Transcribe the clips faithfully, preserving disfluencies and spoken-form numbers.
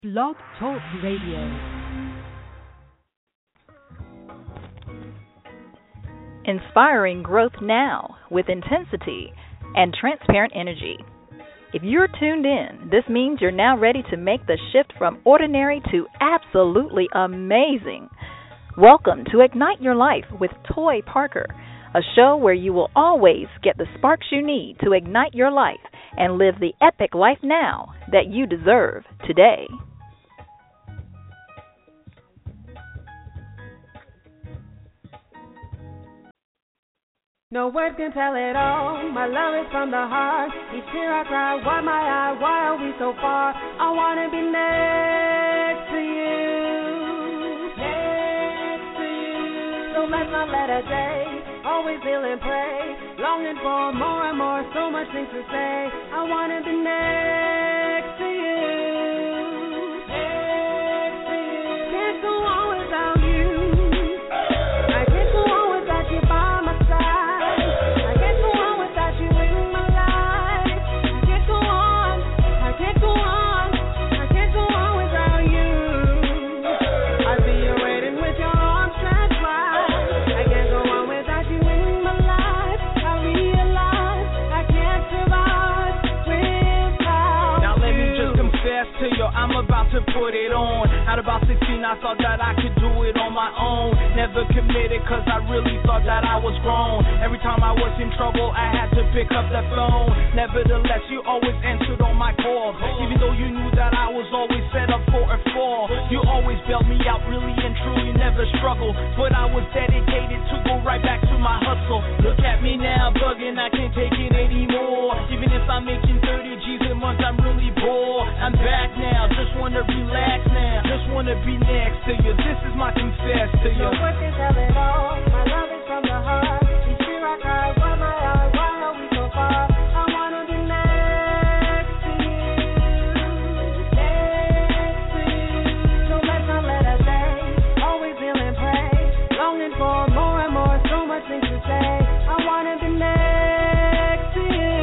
Blog Talk Radio. Inspiring growth now with intensity and transparent energy. If you're tuned in, this means you're now ready to make the shift from ordinary to absolutely amazing. Welcome to Ignite Your Life with Toy Parker, a show where you will always get the sparks you need to ignite your life and live the epic life now that you deserve today. No words can tell it all. My love is from the heart. Each tear I cry, why my eye? Why are we so far? I wanna be next to you, next to you. So let's not let a day always feel and pray, longing for more and more. So much things to say. I wanna be next to you, next to you. Can't go on without you. I can't go on without you by my side. I'm about to put it on. At about sixteen, I thought that I could do it on my own. Never committed, cause I really thought that I was grown. Every time I was in trouble, I had to pick up the phone. Nevertheless, you always answered on my call. Even though you knew that I was always set up for a fall. You always bailed me out, really and truly, never struggled. But I was dedicated to go right back to my hustle. Look at me now, bugging, I can't take it anymore. Even if I'm making thirty G's a month, I'm really poor. I'm back now, just wanna relax now, just wanna be next to you. This is my confess to you. No words can tell it all. My love is from the heart. Each tear I cry, why my eye? Why are we so far? I wanna be next to you, next to you. So let's not let a day always feel and pray, longing for more and more. So much things to say. I wanna be next to you,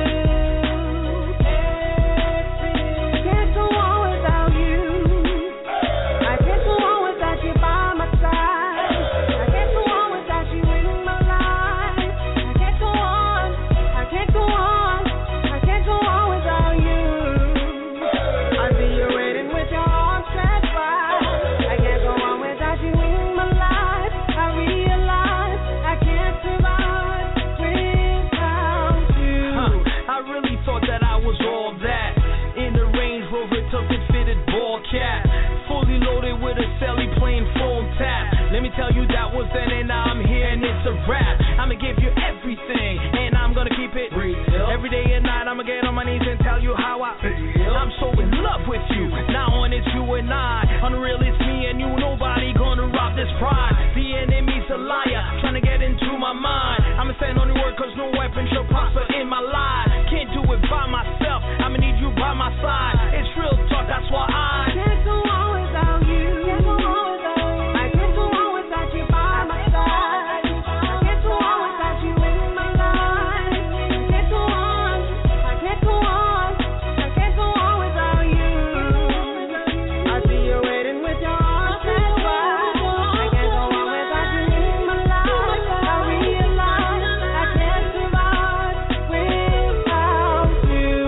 next to you. Can't go on without you. I can't go on without you by my side. I can't go on without you in my life. I can't go on. I can't go on. I can't go on without you. I see you waiting with your arms stretched wide. I can't go on without you in my life. I realize I can't survive without you. Huh, I really thought that I was all that. In the Range Rover, tilted fitted ball cap, fully loaded with a celly plain full tap. Let me tell you, that was then and now I'm here and it's a wrap. I'ma give you everything and I'm gonna keep it real. Every day and night I'ma get on my knees and tell you how I feel. I'm so in love with you. Now on it's you and I. Unreal, it's me and you. Nobody gonna rob this pride. The enemy's a liar, trying to get into my mind. I'ma stand on your word, cause no weapon shall prosper in my life. Can't do it by myself, I'ma need you by my side. It's real talk, that's why I can't go on without you. Can't go on without you. I can't go on without you by my side. I can't go on without you in my life. I can't go on. I can't go on. I can't go on without you. I see you waiting with your arms stretched wide. I can't go on without you in my life. I realize I can't survive without you.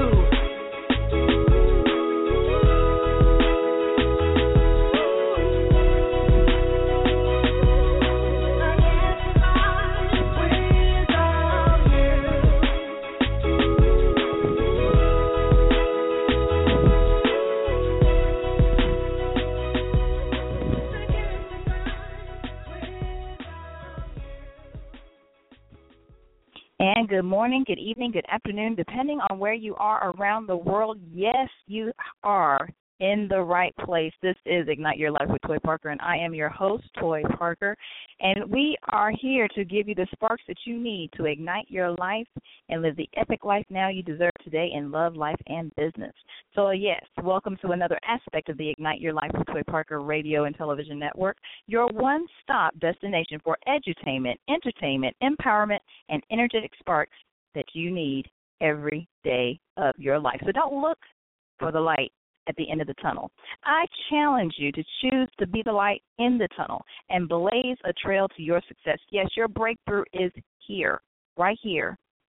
And good morning, good evening, good afternoon, depending on where you are around the world. Yes, you are in the right place. This is Ignite Your Life with Toy Parker, and I am your host, Toy Parker. And we are here to give you the sparks that you need to ignite your life and live the epic life now you deserve today in love, life, and business. So, yes, welcome to another aspect of the Ignite Your Life with Toy Parker radio and television network, your one-stop destination for edutainment, entertainment, empowerment, and energetic sparks that you need every day of your life. So don't look for the light. at the end of the tunnel. I challenge you to choose to be the light in the tunnel and blaze a trail to your success. Yes, your breakthrough is here, right here,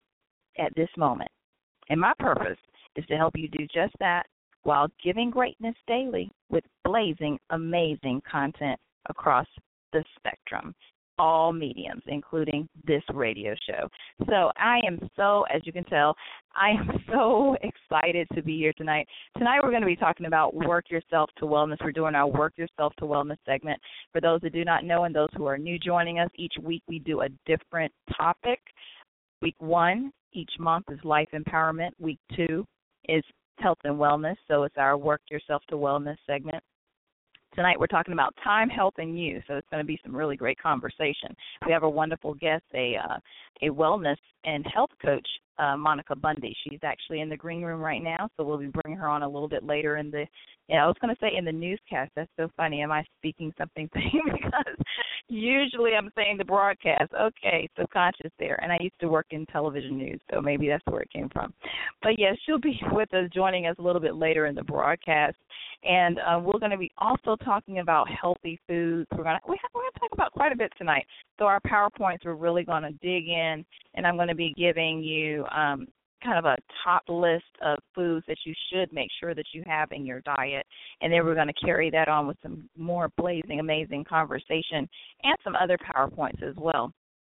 at this moment. And my purpose is to help you do just that while giving greatness daily with blazing amazing content across the spectrum, all mediums, including this radio show. So I am so, as you can tell, I am so excited to be here tonight. Tonight we're going to be talking about Work Yourself to Wellness. We're doing our Work Yourself to Wellness segment. For those that do not know and those who are new joining us, each week we do a different topic. Week one each month is life empowerment. Week two is health and wellness, so it's our Work Yourself to Wellness segment. Tonight we're talking about time, health, and you, so it's going to be some really great conversation. We have a wonderful guest, a uh, a wellness and health coach, uh, Monica Bundy. She's actually in the green room right now, so we'll be bringing her on a little bit later in the, yeah, I was going to say in the newscast. That's so funny. Am I speaking something because usually I'm saying the broadcast. Okay, subconscious there. And I used to work in television news, so maybe that's where it came from. But, yes, she'll be with us, joining us a little bit later in the broadcast. And uh, we're going to be also talking about healthy foods. We're going to we have, we're going to talk about quite a bit tonight. So our PowerPoints, we're really going to dig in, and I'm going to be giving you um, kind of a top list of foods that you should make sure that you have in your diet. And then we're going to carry that on with some more blazing, amazing conversation and some other PowerPoints as well.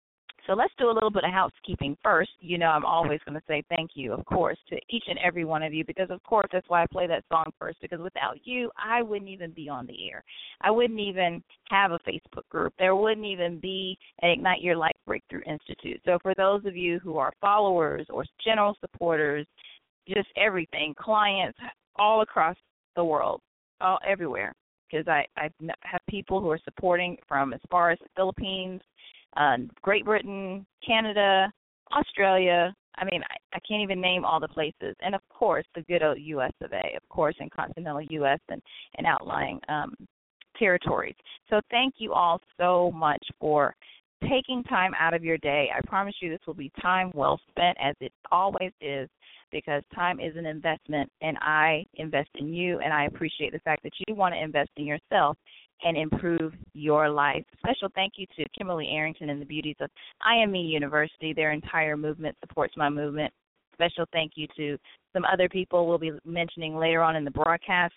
So let's do a little bit of housekeeping first. You know, I'm always going to say thank you, of course, to each and every one of you because, of course, that's why I play that song first, because without you, I wouldn't even be on the air. I wouldn't even have a Facebook group. There wouldn't even be an Ignite Your Life Breakthrough Institute. So for those of you who are followers or general supporters, just everything, clients all across the world, all everywhere, because I, I have people who are supporting from as far as the Philippines, Uh, Great Britain, Canada, Australia. I mean, I, I can't even name all the places. And, of course, the good old U S of A, of course, in continental U S and, and outlying um, territories. So thank you all so much for taking time out of your day. I promise you this will be time well spent, as it always is, because time is an investment, and I invest in you, and I appreciate the fact that you want to invest in yourself and improve your life. Special thank you to Kimberly Arrington and the Beauties of I M E University. Their entire movement supports my movement. Special thank you to some other people we'll be mentioning later on in the broadcast.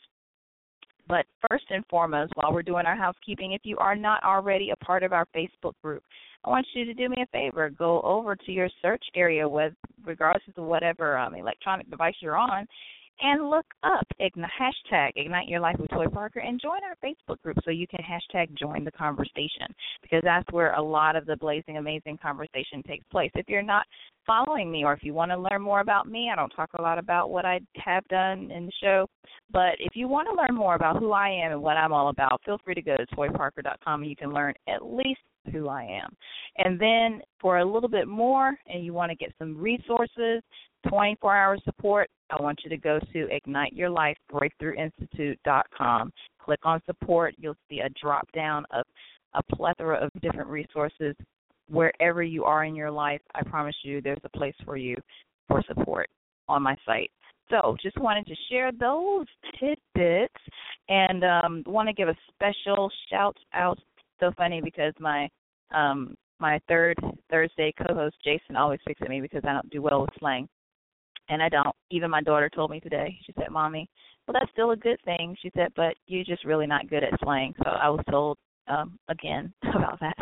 But first and foremost, while we're doing our housekeeping, if you are not already a part of our Facebook group, I want you to do me a favor. Go over to your search area, with, regardless of whatever um, electronic device you're on, and look up Ignite, hashtag Ignite Your Life with Toy Parker, and join our Facebook group so you can hashtag join the conversation, because that's where a lot of the blazing amazing conversation takes place. If you're not following me, or if you want to learn more about me, I don't talk a lot about what I have done in the show, but if you want to learn more about who I am and what I'm all about, feel free to go to toy parker dot com and you can learn at least who I am. And then for a little bit more, and you want to get some resources, twenty-four hour support, I want you to go to ignite your life breakthrough institute dot com. Click on support. You'll see a drop down of a plethora of different resources. Wherever you are in your life, I promise you there's a place for you for support on my site. So just wanted to share those tidbits, and um, want to give a special shout out. So funny because my um, my third Thursday co-host Jason always picks at me because I don't do well with slang. And I don't. Even my daughter told me today. She said, Mommy, well, that's still a good thing. She said, but you're just really not good at slang. So I was told um, again about that.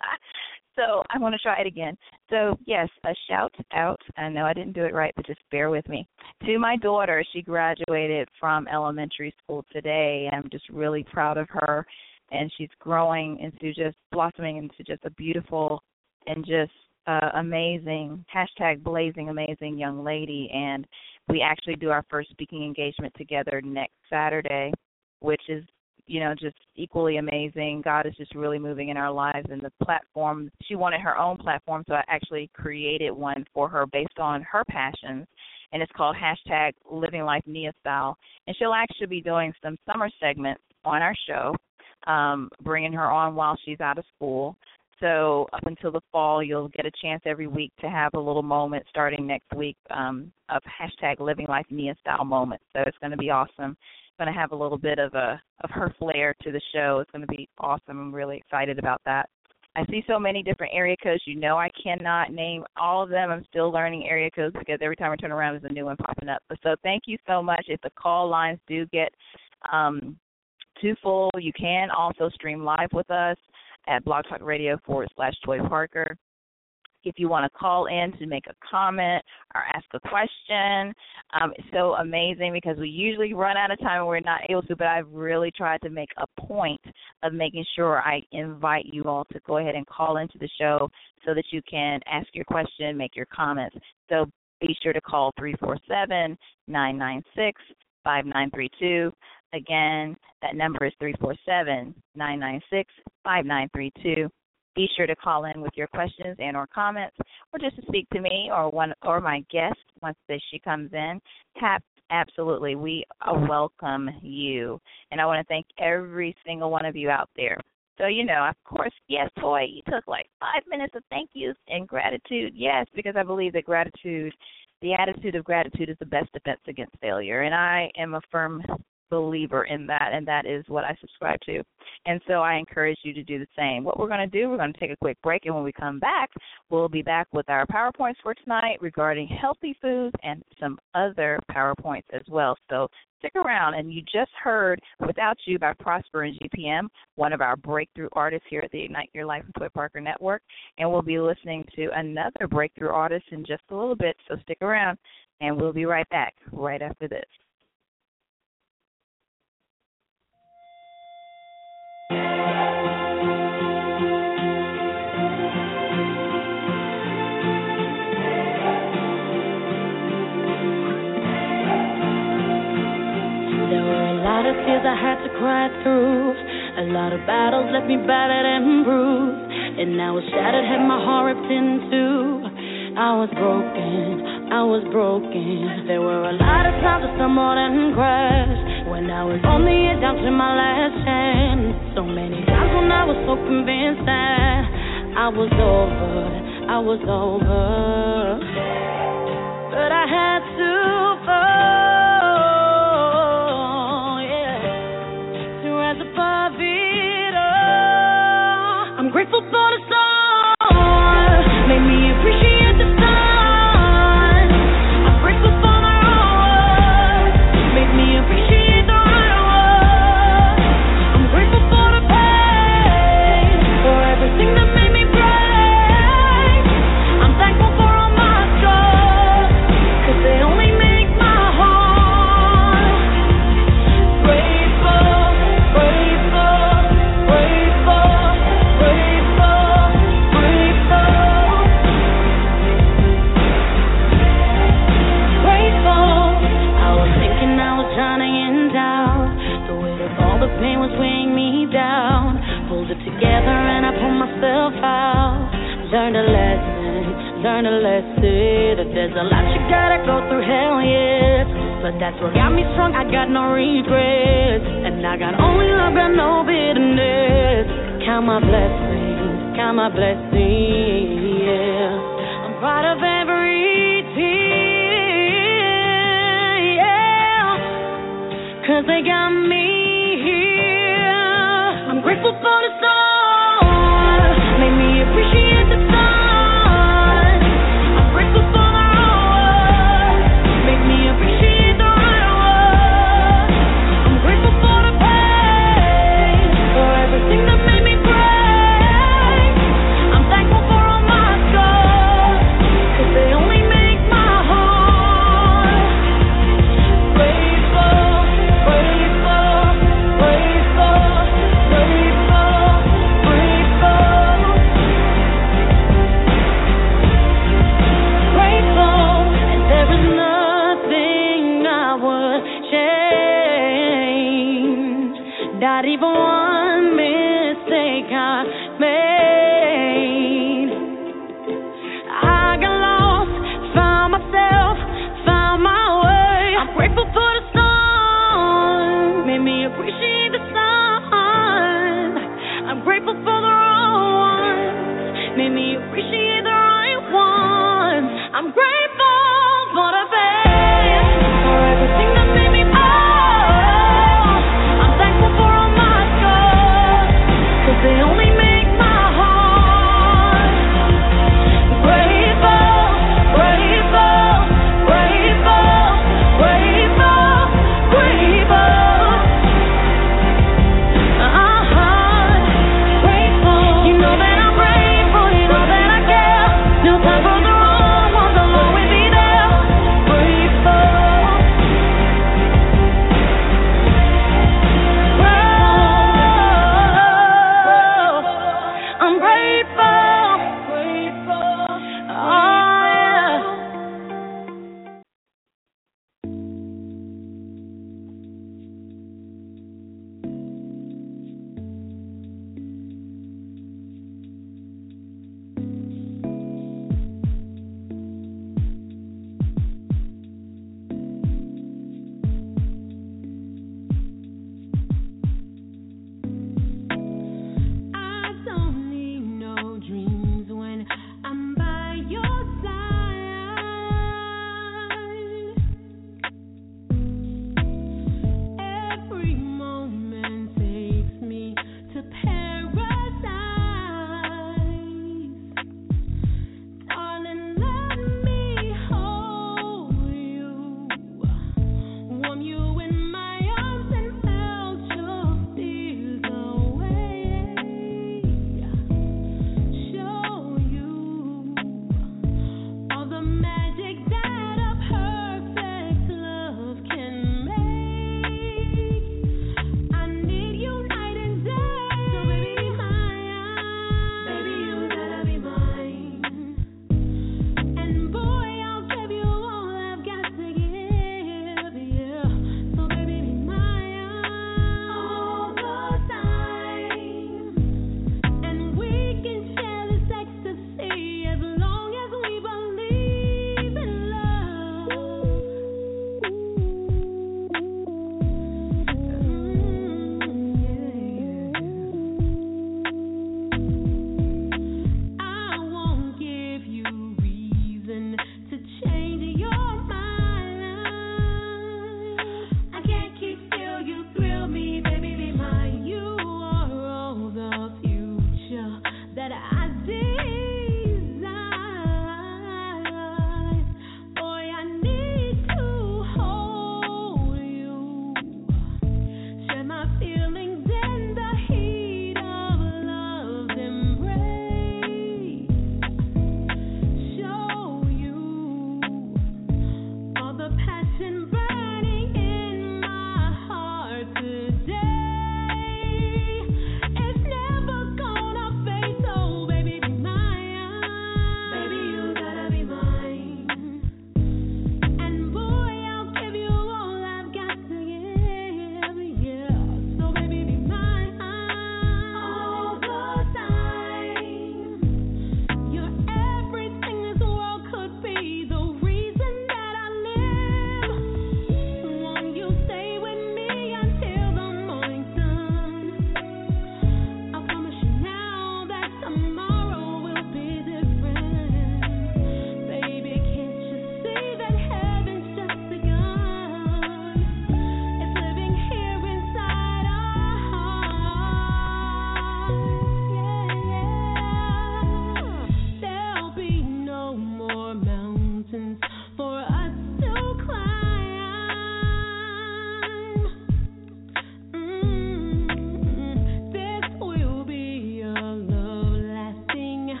So I want to try it again. So, yes, a shout out. I know I didn't do it right, but just bear with me. To my daughter, she graduated from elementary school today. I'm just really proud of her. And she's growing into just blossoming into just a beautiful and just Uh, amazing, hashtag blazing amazing young lady, and we actually do our first speaking engagement together next Saturday, which is, you know, just equally amazing. God is just really moving in our lives, and the platform, she wanted her own platform, so I actually created one for her based on her passions, and it's called hashtag Living Life Nia Style, and she'll actually be doing some summer segments on our show, um, bringing her on while she's out of school. So up until the fall, you'll get a chance every week to have a little moment starting next week um, of hashtag Living Life Nia Style moment. So it's going to be awesome. Going to have a little bit of a of her flair to the show. It's going to be awesome. I'm really excited about that. I see so many different area codes. You know I cannot name all of them. I'm still learning area codes because every time I turn around, there's a new one popping up. But so thank you so much. If the call lines do get um, too full, you can also stream live with us at Blog Talk Radio forward slash Toy Parker. If you want to call in to make a comment or ask a question, um, it's so amazing because we usually run out of time and we're not able to, but I've really tried to make a point of making sure I invite you all to go ahead and call into the show so that you can ask your question, make your comments. So be sure to call three four seven, nine nine six, five nine three two. Again, that number is three four seven, nine nine six, five nine three two. Be sure to call in with your questions and or comments, or just to speak to me or one or my guest once she comes in. Tap, absolutely, we welcome you. And I want to thank every single one of you out there. So, you know, of course, yes, Toy, you took like five minutes of thank yous and gratitude. Yes, because I believe that gratitude, the attitude of gratitude is the best defense against failure. And I am a firm believer in that, and that is what I subscribe to. And so I encourage you to do the same. What we're going to do, we're going to take a quick break, and when we come back, we'll be back with our PowerPoints for tonight regarding healthy foods and some other PowerPoints as well. So stick around. And you just heard Without You by Prosper and G P M, one of our breakthrough artists here at the Ignite Your Life with Toy Parker Network. And we'll be listening to another breakthrough artist in just a little bit, so stick around, and we'll be right back right after this. Tears I had to cry through. A lot of battles left me battered and bruised, and I was shattered, had my heart ripped in two. I was broken, I was broken. There were a lot of times I stumbled and crashed, when I was on the edge down to my last chance. So many times when I was so convinced that I was over, I was over, but I had to fall. I'm grateful for the sun, made me appreciate the sun. I'm grateful for the road, made me appreciate the right road. I'm grateful for the pain, for everything that made me brave. I'm thankful for all my scars, 'cause they only make my heart grateful, grateful, grateful. Pain was weighing me down, pulled it together and I pulled myself out. Learned a lesson, learned a lesson, that there's a lot you gotta go through, hell yes. But that's what got me strong, I got no regrets, and I got only love, got no bitterness. Count my blessings, count my blessings, yeah. I'm proud of every tear, yeah, 'cause they got me. I'm grateful for the sun, made me appreciate the sun. I'm grateful for the road, made me appreciate the right road. I'm grateful for the pain, for everything that made me brave. I'm thankful for all my scars, 'cause they only make my heart grateful, grateful, grateful. Not even one mistake I made. I got lost, found myself, found my way. I'm grateful for the sun, made me appreciate the sun. I'm grateful for the wrong one,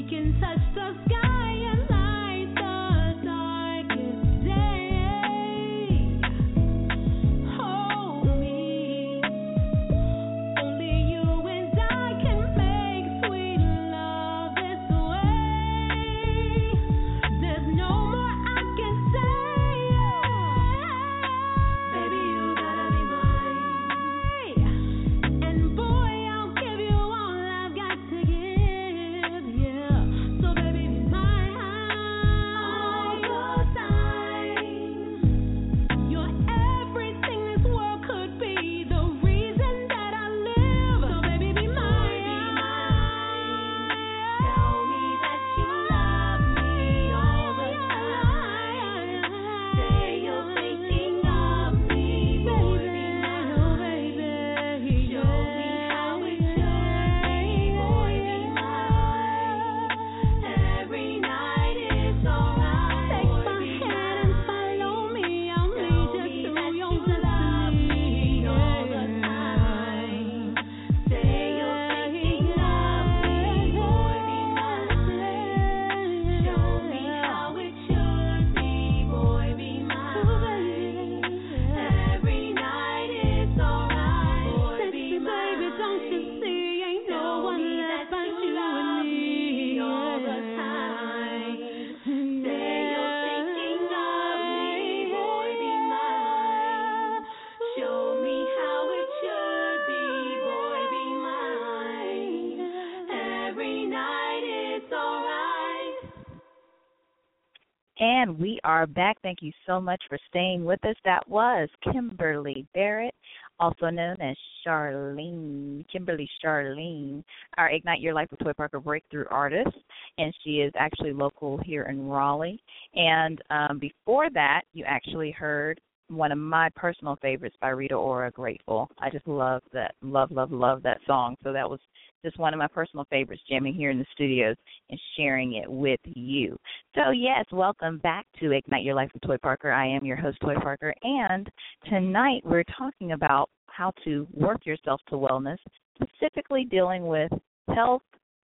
And we are back. Thank you so much for staying with us. That was Kimberly Barrett, also known as Charlene, Kimberly Charlene, our Ignite Your Life with Toy Parker breakthrough artist. And she is actually local here in Raleigh. And um, before that, you actually heard one of my personal favorites by Rita Ora, Grateful. I just love that, love, love, love that song. So that was just one of my personal favorites, jamming here in the studios and sharing it with you. So, yes, welcome back to Ignite Your Life with Toy Parker. I am your host, Toy Parker, and tonight we're talking about how to work yourself to wellness, specifically dealing with health,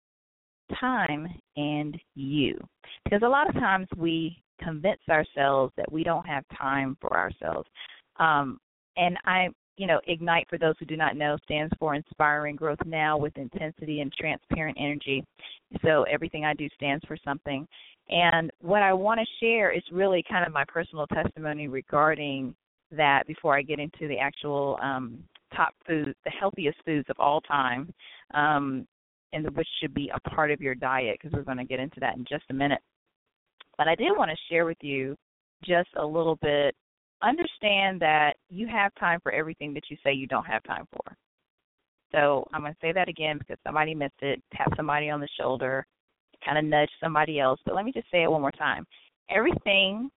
time, and you. Because a lot of times we convince ourselves that we don't have time for ourselves. Um, and I You know, IGNITE, for those who do not know, stands for Inspiring Growth Now with Intensity and Transparent Energy. So everything I do stands for something. And what I want to share is really kind of my personal testimony regarding that before I get into the actual um, top food, the healthiest foods of all time, um, and which should be a part of your diet, because we're going to get into that in just a minute. But I did want to share with you just a little bit. Understand that you have time for everything that you say you don't have time for. So I'm going to say that again because somebody missed it. Tap somebody on the shoulder, kind of nudge somebody else. But let me just say it one more time. Everything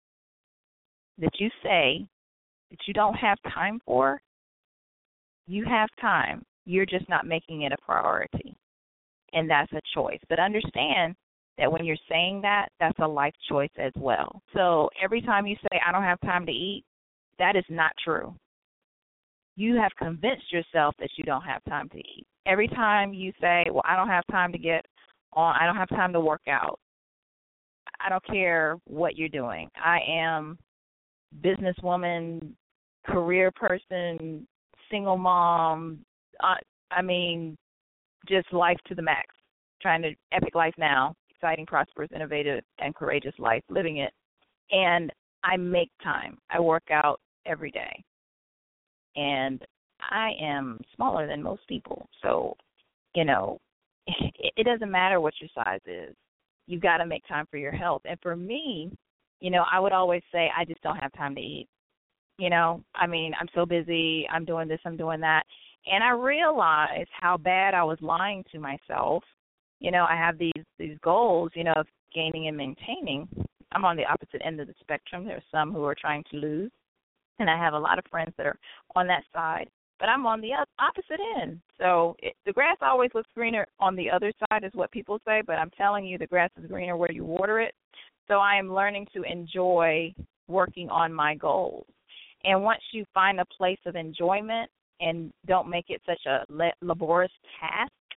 that you say that you don't have time for, you have time. You're just not making it a priority. And that's a choice. But understand that when you're saying that, that's a life choice as well. So every time you say, I don't have time to eat, that is not true. You have convinced yourself that you don't have time to eat. Every time you say, well, I don't have time to get on, I don't have time to work out, I don't care what you're doing. I am businesswoman, career person, single mom, uh, I mean, just life to the max, trying to epic life now. Exciting, prosperous, innovative, and courageous life, living it. And I make time. I work out every day. And I am smaller than most people. So, you know, it, it doesn't matter what your size is. You've got to make time for your health. And for me, you know, I would always say, I just don't have time to eat. You know, I mean, I'm so busy. I'm doing this, I'm doing that. And I realized how bad I was lying to myself. You know, I have these these goals, you know, of gaining and maintaining. I'm on the opposite end of the spectrum. There are some who are trying to lose, and I have a lot of friends that are on that side. But I'm on the opposite end. So it, the grass always looks greener on the other side is what people say, but I'm telling you the grass is greener where you water it. So I am learning to enjoy working on my goals. And once you find a place of enjoyment and don't make it such a laborious task,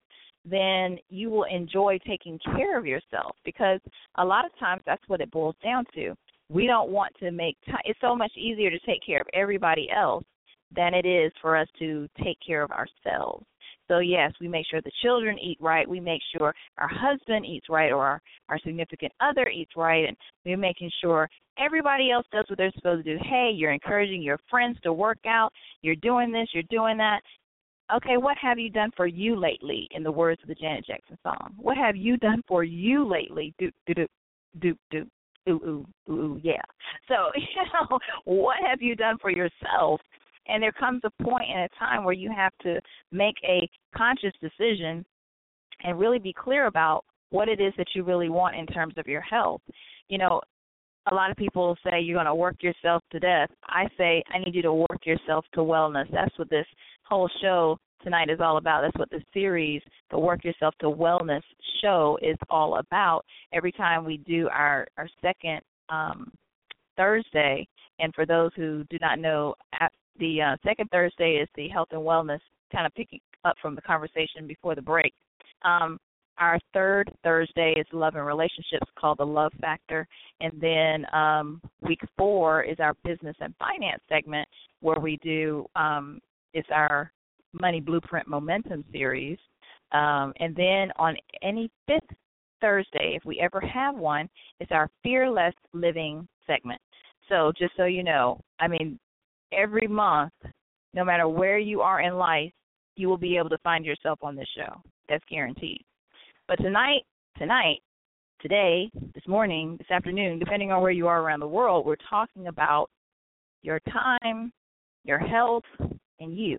then you will enjoy taking care of yourself, because a lot of times that's what it boils down to. We don't want to make time. It's so much easier to take care of everybody else than it is for us to take care of ourselves. So, yes, we make sure the children eat right. We make sure our husband eats right, or our, our significant other eats right. And we're making sure everybody else does what they're supposed to do. Hey, you're encouraging your friends to work out. You're doing this. You're doing that. Okay, what have you done for you lately, in the words of the Janet Jackson song? What have you done for you lately? Do, do, do, do, do, ooh, ooh, ooh, ooh, yeah. So, you know, what have you done for yourself? And there comes a point in a time where you have to make a conscious decision and really be clear about what it is that you really want in terms of your health. You know, a lot of people say you're going to work yourself to death. I say I need you to work yourself to wellness. That's what this whole show tonight is all about. That's what the series, the Work Yourself to Wellness show, is all about. Every time we do our, our second um, Thursday, and for those who do not know, at the uh, second Thursday is the health and wellness, kind of picking up from the conversation before the break. Um, our third Thursday is love and relationships, called the Love Factor. And then um, week four is our business and finance segment, where we do, um, it's our Money Blueprint Momentum series. Um, and then on any fifth Thursday, if we ever have one, it's our Fearless Living segment. So just so you know, I mean, every month, no matter where you are in life, you will be able to find yourself on this show. That's guaranteed. But tonight, tonight, today, this morning, this afternoon, depending on where you are around the world, we're talking about your time, your health, and you.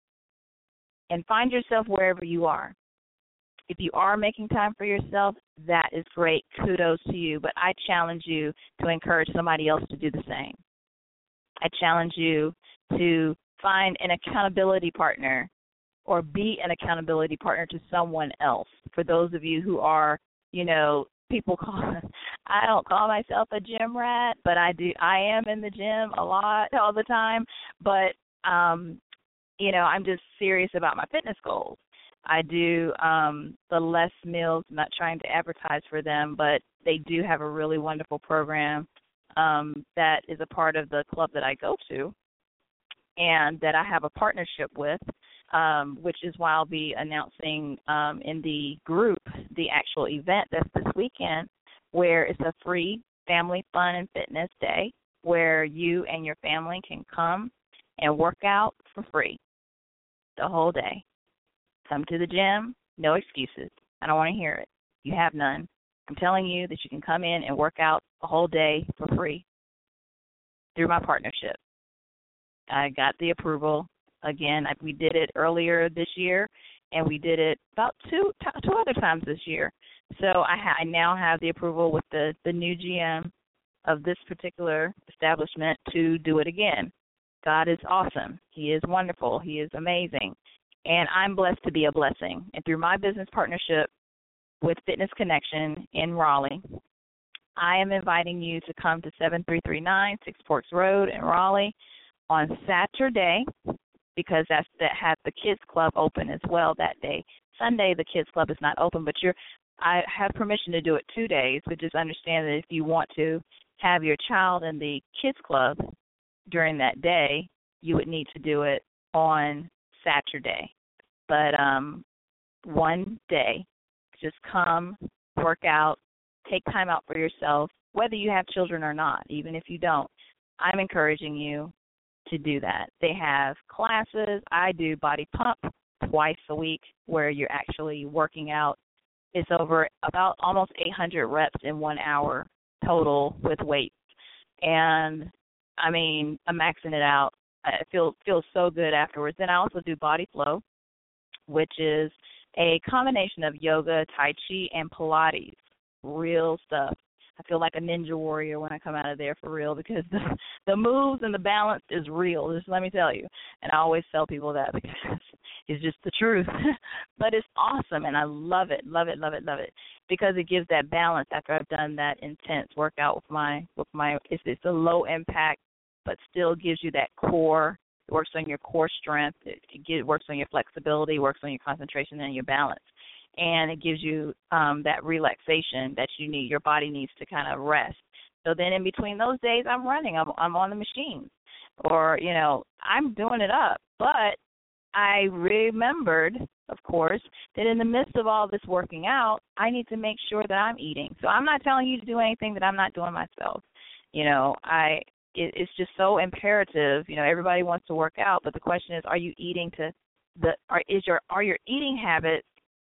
And find yourself wherever you are. If you are making time for yourself, that is great. Kudos to you. But I challenge you to encourage somebody else to do the same. I challenge you to find an accountability partner, or be an accountability partner to someone else. For those of you who are, you know, people call, I don't call myself a gym rat, but I do. I am in the gym a lot, all the time. But, um, you know, I'm just serious about my fitness goals. I do um, the Les Mills. I'm not trying to advertise for them, but they do have a really wonderful program um, that is a part of the club that I go to, and that I have a partnership with, um, which is why I'll be announcing um, in the group the actual event that's this weekend, where it's a free family fun and fitness day where you and your family can come and work out for free the whole day. Come to the gym, no excuses. I don't want to hear it. You have none. I'm telling you that you can come in and work out a whole day for free through my partnership. I got the approval. Again, we did it earlier this year, and we did it about two two other times this year. So I, ha- I now have the approval with the, the new G M of this particular establishment to do it again. God is awesome. He is wonderful. He is amazing. And I'm blessed to be a blessing. And through my business partnership with Fitness Connection in Raleigh, I am inviting you to come to seven three three nine Six Forks Road in Raleigh on Saturday, because that's that has the Kids Club open as well that day. Sunday, the Kids Club is not open, but you're, I have permission to do it two days, but just understand that if you want to have your child in the Kids Club during that day, you would need to do it on Saturday. But um, one day, just come, work out, take time out for yourself, whether you have children or not, even if you don't. I'm encouraging you to do that. They have classes. I do body pump twice a week, where you're actually working out. It's over about almost eight hundred reps in one hour total with weights. And, I mean, I'm maxing it out. I feel feels so good afterwards. Then I also do Body Flow, which is a combination of yoga, Tai Chi, and Pilates. Real stuff. I feel like a ninja warrior when I come out of there, for real, because the, the moves and the balance is real, just let me tell you. And I always tell people that because it's just the truth. But it's awesome, and I love it, love it, love it, love it, because it gives that balance after I've done that intense workout with my, with my it's, it's a low impact, but still gives you that core. It works on your core strength. It, it, get, it works on your flexibility, works on your concentration and your balance. and it gives you um, that relaxation that you need. Your body needs to kind of rest. So then in between those days, I'm running. I'm, I'm on the machine. Or, you know, I'm doing it up. But I remembered, of course, that in the midst of all this working out, I need to make sure that I'm eating. So I'm not telling you to do anything that I'm not doing myself. You know, I it, it's just so imperative. You know, everybody wants to work out, but the question is, are you eating to the are is your are your eating habits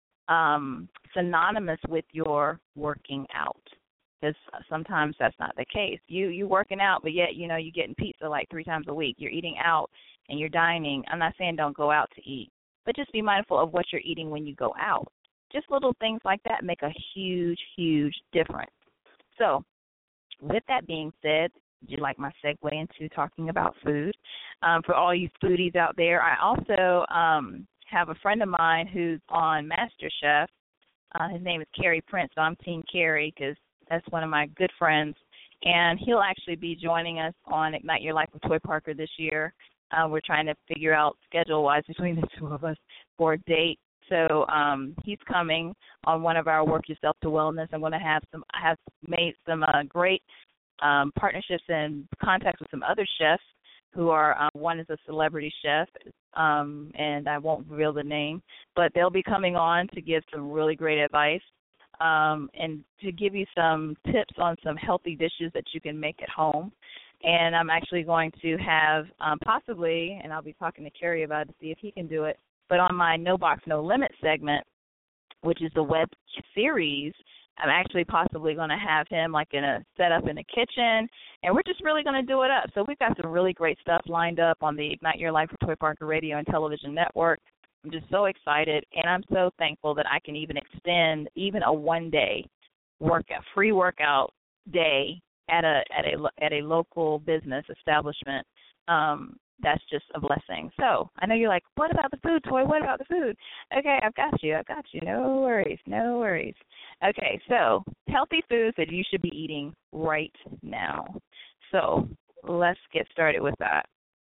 um, synonymous with your working out? Because sometimes that's not the case. You you working out, but yet you know you're getting pizza like three times a week. You're eating out and you're dining. I'm not saying don't go out to eat, but just be mindful of what you're eating when you go out. Just little things like that make a huge, huge difference. So, with that being said, would you like my segue into talking about food? Um, for all you foodies out there, I also um, have a friend of mine who's on MasterChef. Uh, his name is Kerry Prince, so I'm Team Kerry because that's one of my good friends. And he'll actually be joining us on Ignite Your Life with Toy Parker this year. Uh, we're trying to figure out schedule-wise between the two of us for a date. So um, he's coming on one of our Work Yourself to Wellness. I'm going to have some. I have made some uh, great um, partnerships and contacts with some other chefs who are. Um, one is a celebrity chef, um, and I won't reveal the name, but they'll be coming on to give some really great advice um, and to give you some tips on some healthy dishes that you can make at home. And I'm actually going to have um, possibly, and I'll be talking to Kerry about it to see if he can do it, but on my No Box, No Limit segment, which is the web series, I'm actually possibly going to have him like in a set up in the kitchen, and we're just really going to do it up. So we've got some really great stuff lined up on the Ignite Your Life with Toy Parker Radio and Television Network. I'm just so excited, and I'm so thankful that I can even extend even a one-day workout, free workout day at a at a at a local business establishment. Um, That's just a blessing. So I know you're like, what about the food, Toy? What about the food? Okay, I've got you. I've got you. No worries. No worries. Okay, so healthy foods that you should be eating right now. So let's get started with that.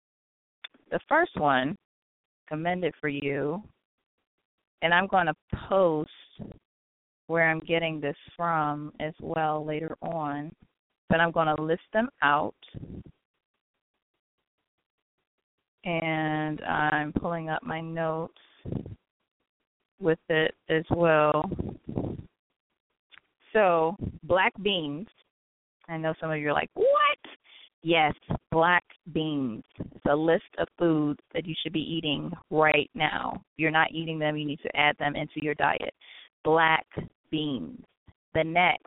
The first one, commended for you, and I'm going to post where I'm getting this from as well later on, but I'm going to list them out. And I'm pulling up my notes with it as well. So, black beans. I know some of you are like, what? Yes, black beans. It's a list of foods that you should be eating right now. If you're not eating them, you need to add them into your diet. Black beans. The next,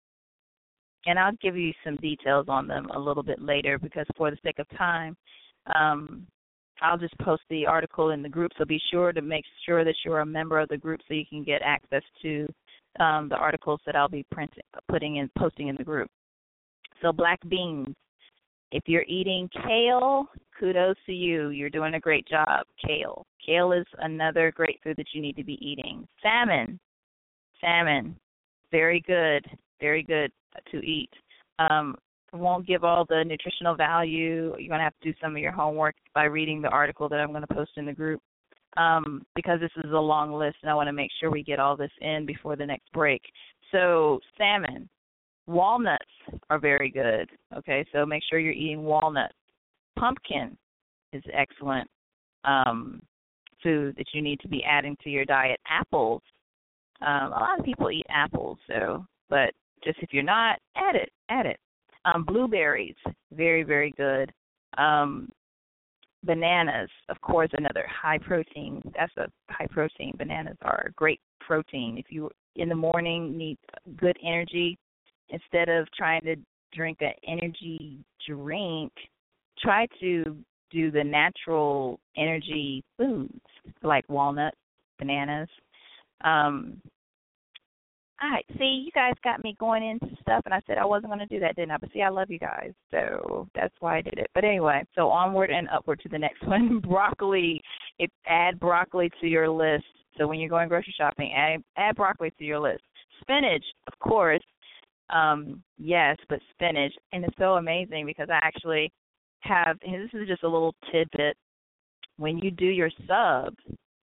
and I'll give you some details on them a little bit later because for the sake of time, um, I'll just post the article in the group, so be sure to make sure that you're a member of the group so you can get access to um, the articles that I'll be printing, putting in, posting in the group. So black beans. If you're eating kale, kudos to you. You're doing a great job. Kale. Kale is another great food that you need to be eating. Salmon. Salmon. Very good. Very good to eat. Um, won't give all the nutritional value. You're going to have to do some of your homework by reading the article that I'm going to post in the group um, because this is a long list, and I want to make sure we get all this in before the next break. So salmon. Walnuts are very good, okay? So make sure you're eating walnuts. Pumpkin is excellent um, food that you need to be adding to your diet. Apples. Um, a lot of people eat apples, so, but just if you're not, add it, add it. Um, blueberries, very, very good. Um, bananas, of course, another high protein. That's a high protein. Bananas are great protein. If you in the morning need good energy, instead of trying to drink an energy drink, try to do the natural energy foods like walnuts, bananas. Um, All right, see, you guys got me going into stuff, and I said I wasn't going to do that, didn't I? But see, I love you guys, so that's why I did it. But anyway, so onward and upward to the next one. Broccoli, it, add broccoli to your list. So when you're going grocery shopping, add, add broccoli to your list. Spinach, of course, um, yes, but spinach. And it's so amazing because I actually have, and this is just a little tidbit, when you do your subs,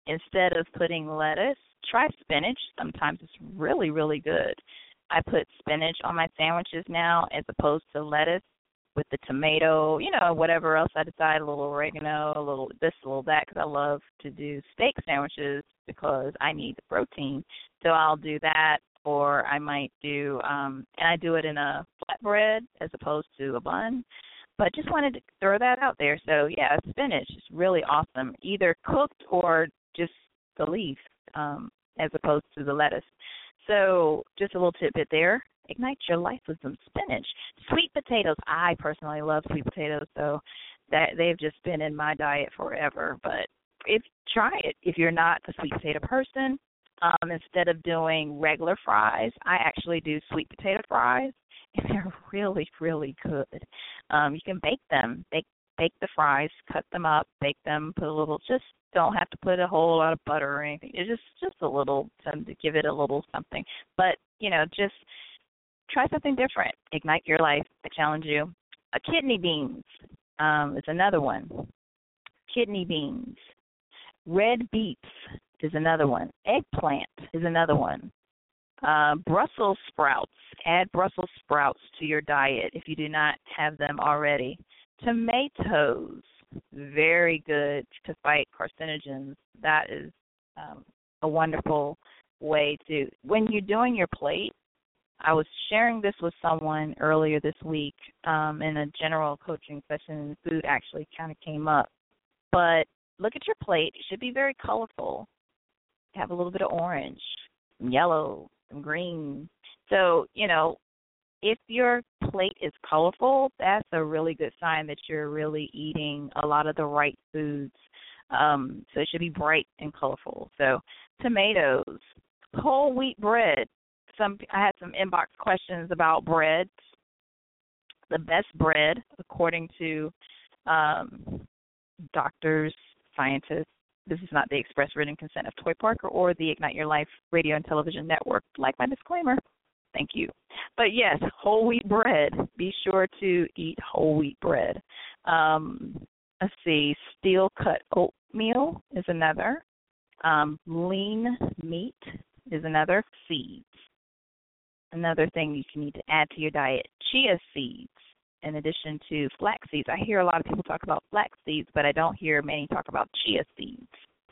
instead of putting lettuce, try spinach. Sometimes it's really, really good. I put spinach on my sandwiches now as opposed to lettuce with the tomato, you know, whatever else I decide, a little oregano, a little this, a little that, because I love to do steak sandwiches because I need the protein. So I'll do that, or I might do, um, and I do it in a flatbread as opposed to a bun. But just wanted to throw that out there. So, yeah, spinach is really awesome, either cooked or just the leaf um, as opposed to the lettuce. So just a little tidbit there. Ignite your life with some spinach. Sweet potatoes. I personally love sweet potatoes, so that they've just been in my diet forever. But if try it. If you're not a sweet potato person, um, instead of doing regular fries, I actually do sweet potato fries, and they're really, really good. Um, you can bake them. Bake bake the fries, cut them up, bake them, put a little, just don't have to put a whole lot of butter or anything. It's just, just a little, to give it a little something. But, you know, just try something different. Ignite your life. I challenge you. Uh, kidney beans um, is another one. Kidney beans. Red beets is another one. Eggplant is another one. Uh, Brussels sprouts. Add Brussels sprouts to your diet if you do not have them already. Tomatoes, very good to fight carcinogens. That is um, a wonderful way to, when you're doing your plate, I was sharing this with someone earlier this week um, in a general coaching session. Food actually kind of came up. But look at your plate. It should be very colorful. Have a little bit of orange, some yellow, some green. So, you know, if your plate is colorful, that's a really good sign that you're really eating a lot of the right foods. Um, so it should be bright and colorful. So tomatoes, whole wheat bread. Some I had some inbox questions about breads. The best bread, according to um, doctors, scientists, this is not the express written consent of Toy Parker or the Ignite Your Life radio and television network, like my disclaimer. Thank you. But, yes, whole wheat bread. Be sure to eat whole wheat bread. Um, let's see, steel-cut oatmeal is another. Um, lean meat is another. Seeds. Another thing you can need to add to your diet, chia seeds, in addition to flax seeds. I hear a lot of people talk about flax seeds, but I don't hear many talk about chia seeds.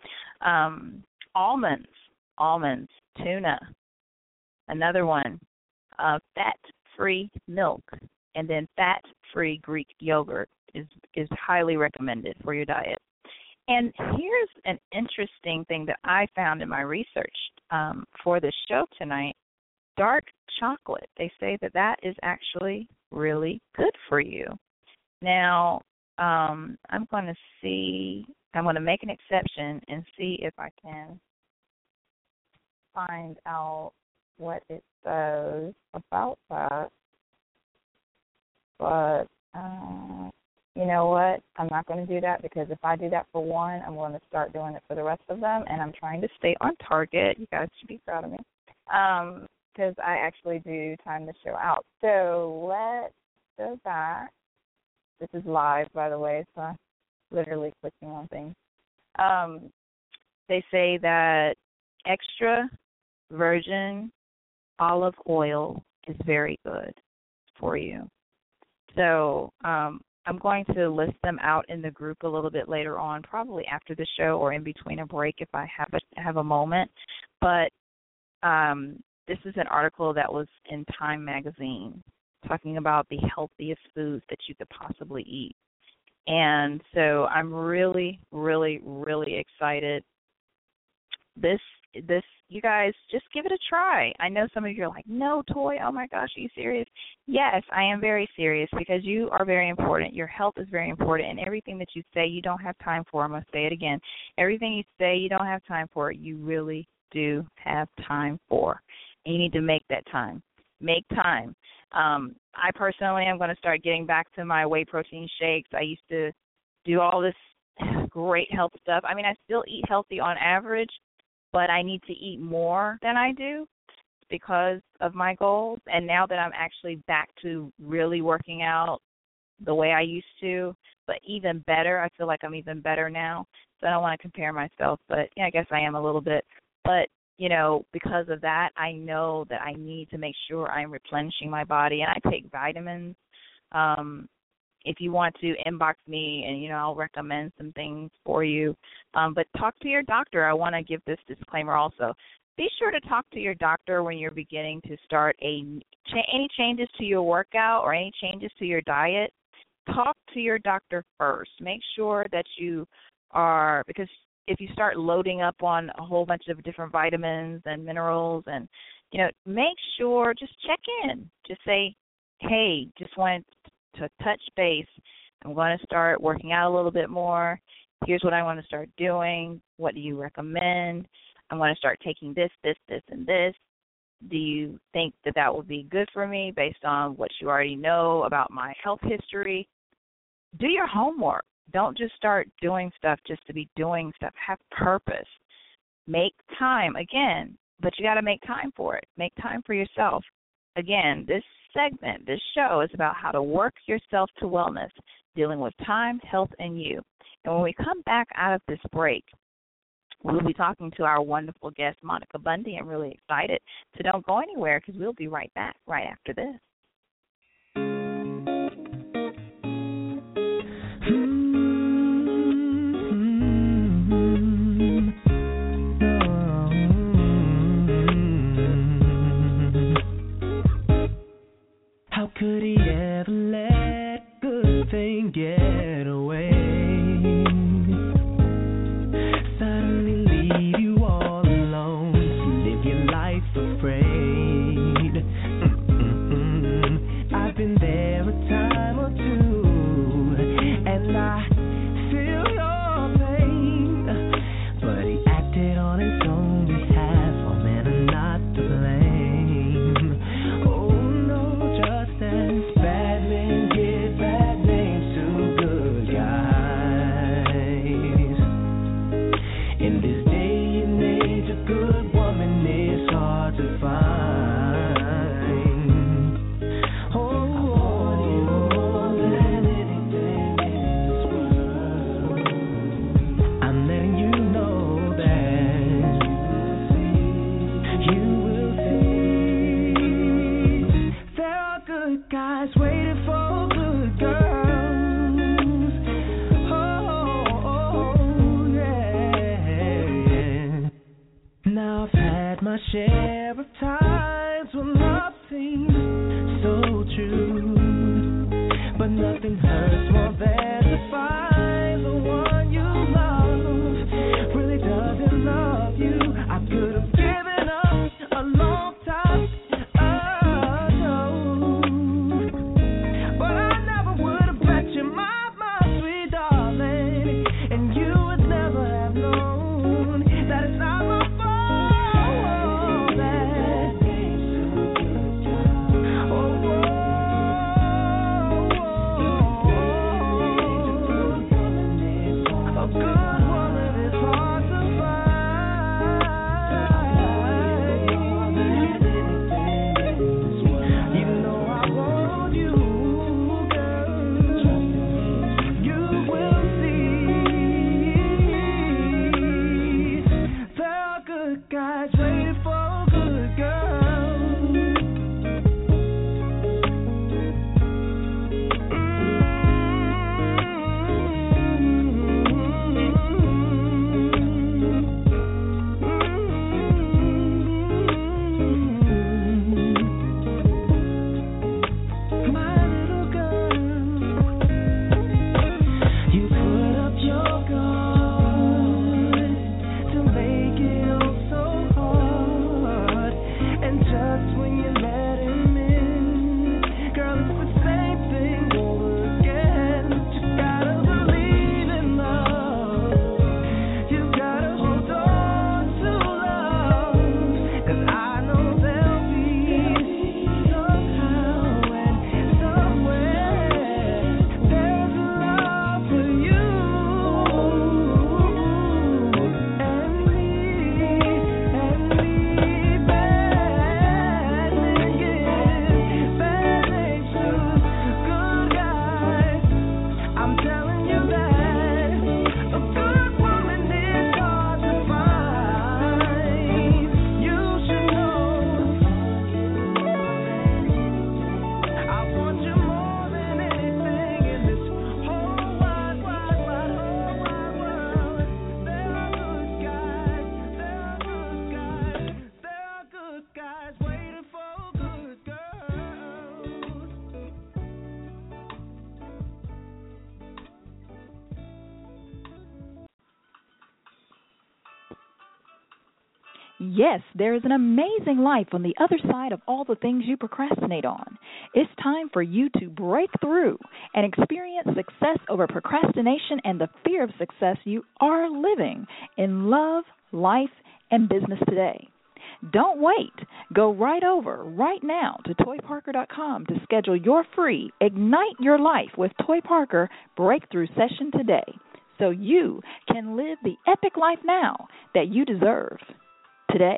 Um, almonds, almonds, tuna. Another one, uh, fat-free milk, and then fat-free Greek yogurt is, is highly recommended for your diet. And here's an interesting thing that I found in my research um, for this show tonight. Dark chocolate. They say that that is actually really good for you. Now, um, I'm going to see, I'm going to make an exception and see if I can find out what it says about that. But, uh, you know what? I'm not going to do that because if I do that for one, I'm going to start doing it for the rest of them, and I'm trying to stay on target. You guys should be proud of me. Um, because I actually do time the show out. So let's go back. This is live, by the way, so I'm literally clicking on things. Um, they say that extra virgin olive oil is very good for you. So um, I'm going to list them out in the group a little bit later on, probably after the show or in between a break if I have a, have a moment. But um, this is an article that was in Time magazine talking about the healthiest foods that you could possibly eat. And so I'm really, really, really excited. This, this, you guys, just give it a try. I know some of you are like, no, Toy, oh my gosh, are you serious? Yes, I am very serious because you are very important. Your health is very important, and everything that you say you don't have time for, I'm going to say it again, everything you say you don't have time for, you really do have time for. And you need to make that time. Make time. Um, I personally am going to start getting back to my whey protein shakes. I used to do all this great health stuff. I mean, I still eat healthy on average, but I need to eat more than I do because of my goals. And now that I'm actually back to really working out the way I used to, but even better. I feel like I'm even better now. So I don't want to compare myself, but yeah, I guess I am a little bit. But, you know, because of that, I know that I need to make sure I'm replenishing my body, and I take vitamins. Um, if you want to inbox me, and, you know, I'll recommend some things for you. Um, but talk to your doctor. I want to give this disclaimer also. Be sure to talk to your doctor when you're beginning to start a cha- any changes to your workout or any changes to your diet. Talk to your doctor first. Make sure that you are, because if you start loading up on a whole bunch of different vitamins and minerals, and, you know, make sure, just check in. Just say, hey, just wanted to touch base. I'm going to start working out a little bit more. Here's what I want to start doing. What do you recommend? I'm going to start taking this, this, this, and this. Do you think that that will be good for me based on what you already know about my health history? Do your homework. Don't just start doing stuff just to be doing stuff. Have purpose. Make time. Again, but you got to make time for it. Make time for yourself. Again, this segment, this show is about how to work yourself to wellness, dealing with time, health, and you. And when we come back out of this break, we'll be talking to our wonderful guest, Monica Bundy. I'm really excited. So don't go anywhere, because we'll be right back right after this. How could he ever let good thing get away? Suddenly leave you all alone to live your life afraid. Mm-mm-mm. I've been there a time or two, and I feel your pain. But he acted on his own behalf. Oh man, I'm not to blame. Oh no, just as bad men give bad names to good guys. In this day and age, a good woman is hard to find. Oh, I want you more than anything in this world. I'm letting you know that you will see. There are good guys waiting for good girls. Oh, oh, yeah. Now I've had my share of times when love seems so true, but nothing hurts more than to find the one you love really doesn't love you. I could have given up a long time ago, but I never would have bet you my, my sweet darling, and you would never have known that it's not my fault that oh, oh, oh, Yes, there is an amazing life on the other side of all the things you procrastinate on. It's time for you to break through and experience success over procrastination and the fear of success you are living in love, life, and business today. Don't wait. Go right over right now to toy parker dot com to schedule your free Ignite Your Life with Toy Parker breakthrough session today so you can live the epic life now that you deserve today.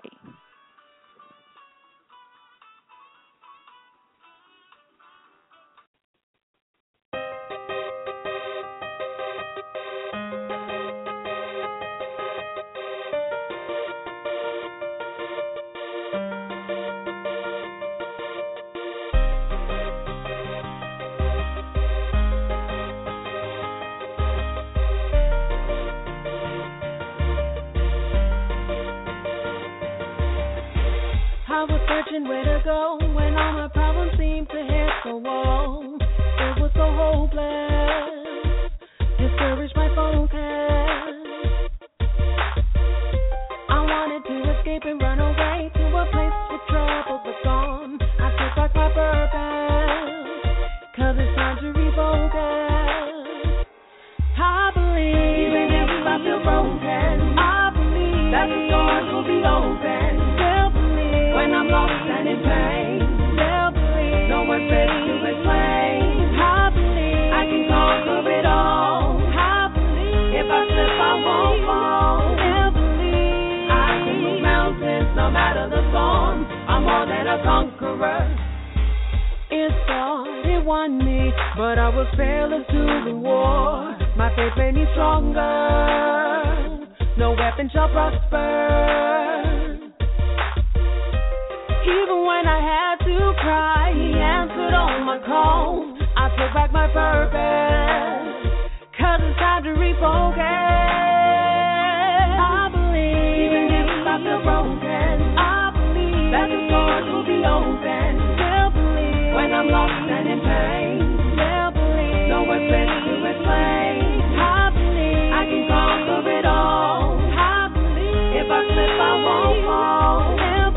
I was searching where to go when all my problems seemed to hit the wall. It was so hopeless, discouraged my focus. I wanted to escape and run away to a place where trouble was gone. I took back my purpose, cause it's time to refocus. I believe, even if I feel broken, I believe that the doors will be open. When I'm lost and in pain, they'll believe. No one's there to explain. I believe I can conquer it all. I believe if I slip, I won't fall. They'll believe I can move mountains no matter the storm. I'm more than a conqueror. It thought it won me, but I was fearless to the war. My faith made me stronger. No weapon shall prosper. Even when I had to cry, he answered all my calls. I took back my purpose, cause it's time to refocus. I believe, even if I feel broken, I believe that the doors will be open. They'll believe when I'm lost and in pain. They'll believe no one's best to explain. I believe I can conquer it all. I believe if I slip, I won't fall.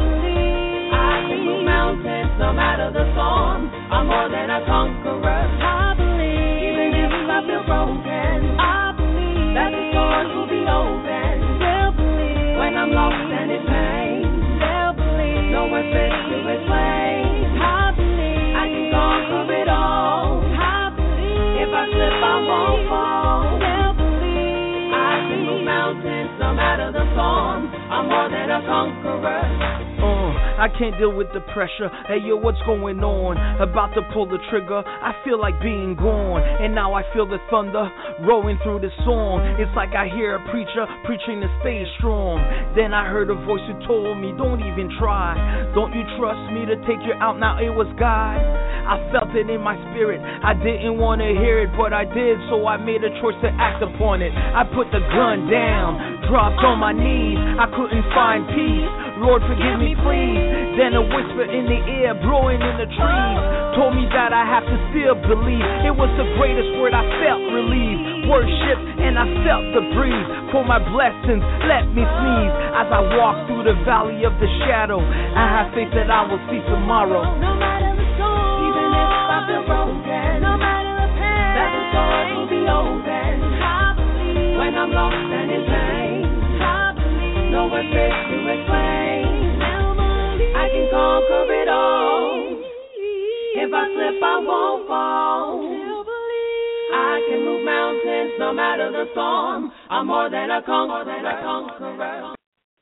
No matter the storm, I'm more than a conqueror. I believe, even if I feel broken, I believe that the doors will be open. They'll believe when I'm lost and in pain. They'll believe no one's best to explain. I believe I can conquer it all. I believe if I slip, I won't fall. They'll believe I can move mountains no matter the storm. I'm more than a conqueror. Uh, I can't deal with the pressure. Hey yo, what's going on? About to pull the trigger. I feel like being gone, and now I feel the thunder rolling through the song. It's like I hear a preacher preaching to stay strong. Then I heard a voice who told me, don't even try. Don't you trust me to take you out? Now it was God. I felt it in my spirit. I didn't want to hear it, but I did, so I made a choice to act upon it. I put the gun down, dropped on my knees. I couldn't find peace. Lord, forgive me, please. Then a whisper in the air, blowing in the trees, told me that I have to still believe. It was the greatest word. I felt relieved, worship, and I felt the breeze. For my blessings, let me sneeze. As I walk through the valley of the shadow, I have faith that I will see tomorrow. No matter the storm, even if I feel broken, no matter the pain, that the doors will be open. I believe when I'm lost and in pain. I believe no one's there to explain. I can conquer it all. If I slip, I won't fall. I can move mountains no matter the storm. I'm more than a conqueror.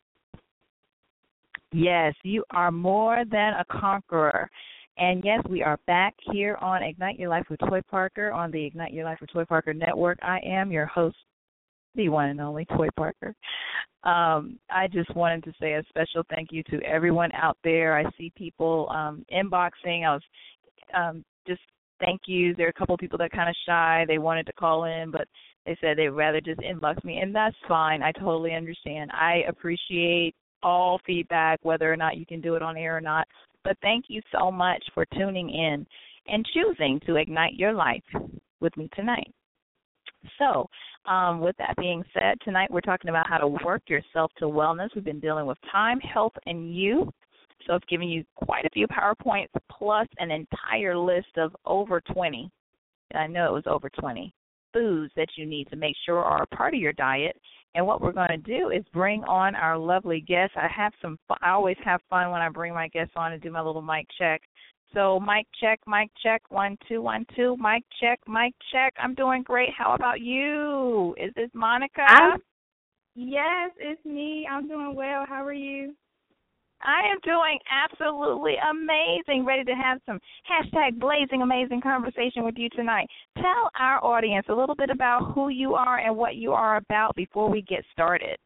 Yes, you are more than a conqueror. And yes, we are back here on Ignite Your Life with Toy Parker on the Ignite Your Life with Toy Parker network. I am your host, the one and only Toy Parker. Um, I just wanted to say a special thank you to everyone out there. I see people um, inboxing. I was um, just thank yous. There are a couple of people that are kind of shy. They wanted to call in, but they said they'd rather just inbox me, and that's fine. I totally understand. I appreciate all feedback, whether or not you can do it on air or not. But thank you so much for tuning in and choosing to ignite your life with me tonight. So Um, with that being said, tonight we're talking about how to work yourself to wellness. We've been dealing with time, health, and you. So it's giving you quite a few PowerPoints plus an entire list of over twenty. I know it was over twenty foods that you need to make sure are a part of your diet. And what we're going to do is bring on our lovely guests. I have some fun. I always have fun when I bring my guests on and do my little mic check. So mic check, mic check, one, two, one, two, mic check, mic check. I'm doing great. How about you? Is this Monica? I'm, yes, it's me. I'm doing well. How are you? I am doing absolutely amazing. Ready to have some hashtag blazing amazing conversation with you tonight. Tell our audience a little bit about who you are and what you are about before we get started.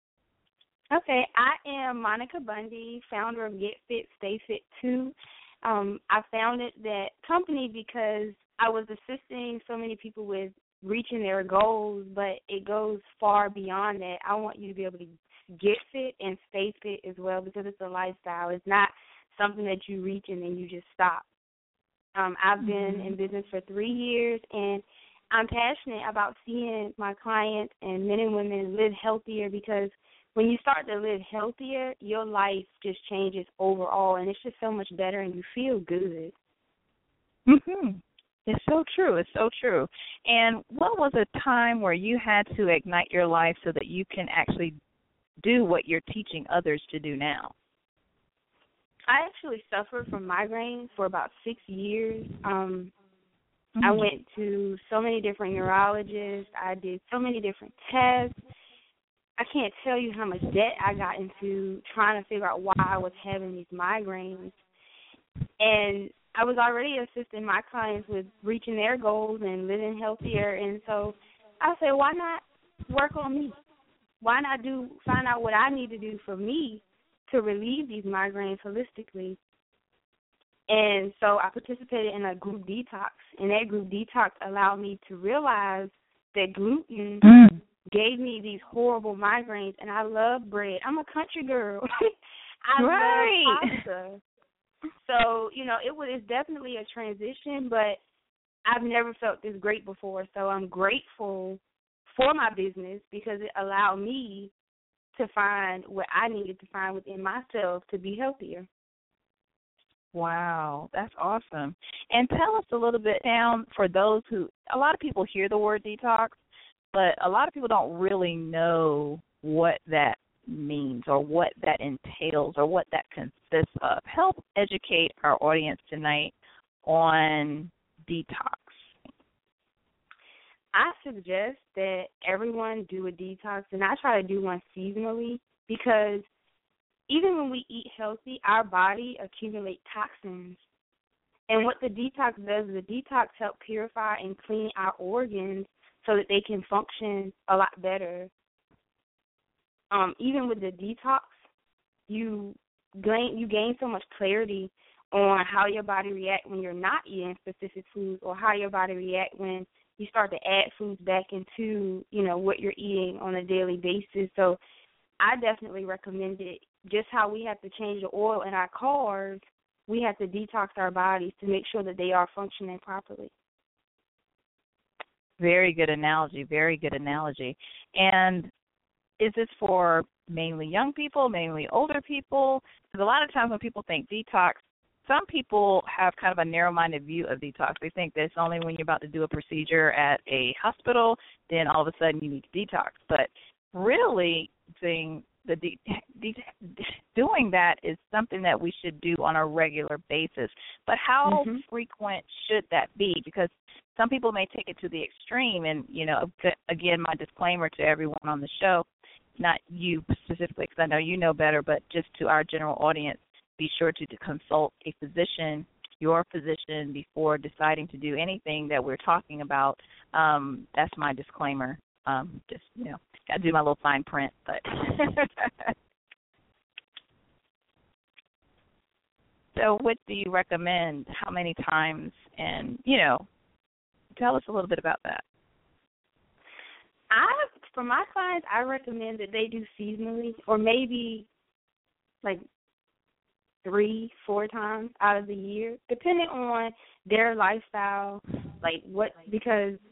Okay, I am Monica Bundy, founder of Get Fit, Stay Fit two. Um, I founded that company because I was assisting so many people with reaching their goals, but it goes far beyond that. I want you to be able to get fit and stay fit as well because it's a lifestyle. It's not something that you reach and then you just stop. Um, I've been mm-hmm. in business for three years, and I'm passionate about seeing my clients and men and women live healthier because when you start to live healthier, your life just changes overall, and it's just so much better, and you feel good. Mm-hmm. It's so true. It's so true. And what was a time where you had to ignite your life so that you can actually do what you're teaching others to do now? I actually suffered from migraines for about six years. Um, mm-hmm. I went to so many different neurologists. I did so many different tests. I can't tell you how much debt I got into trying to figure out why I was having these migraines. And I was already assisting my clients with reaching their goals and living healthier. And so I said, why not work on me? Why not do find out what I need to do for me to relieve these migraines holistically? And so I participated in a group detox, and that group detox allowed me to realize that gluten mm. gave me these horrible migraines, and I love bread. I'm a country girl. I right. love pasta. So, you know, it was it's definitely a transition, but I've never felt this great before, so I'm grateful for my business because it allowed me to find what I needed to find within myself to be healthier. Wow, that's awesome. And tell us a little bit down for those who, a lot of people hear the word detox, but a lot of people don't really know what that means or what that entails or what that consists of. Help educate our audience tonight on detox. I suggest that everyone do a detox, and I try to do one seasonally because even when we eat healthy, our body accumulates toxins. And what the detox does is the detox helps purify and clean our organs so that they can function a lot better. Um, even with the detox, you gain you gain so much clarity on how your body reacts when you're not eating specific foods, or how your body reacts when you start to add foods back into, you know, what you're eating on a daily basis. So I definitely recommend it. Just how we have to change the oil in our cars, we have to detox our bodies to make sure that they are functioning properly. Very good analogy, very good analogy. And is this for mainly young people, mainly older people? Because a lot of times when people think detox, some people have kind of a narrow-minded view of detox. They think that it's only when you're about to do a procedure at a hospital, then all of a sudden you need to detox. But really, thing, the de- de- doing that is something that we should do on a regular basis. But how mm-hmm. frequent should that be? Because some people may take it to the extreme. And, you know, again, my disclaimer to everyone on the show, not you specifically because I know you know better, but just to our general audience, be sure to consult a physician, your physician, before deciding to do anything that we're talking about. Um, that's my disclaimer. Um, just, you know, got to do my little fine print. But so what do you recommend? How many times? And, you know, tell us a little bit about that. I, for my clients, I recommend that they do seasonally, or maybe like three, four times out of the year, depending on their lifestyle, like what, because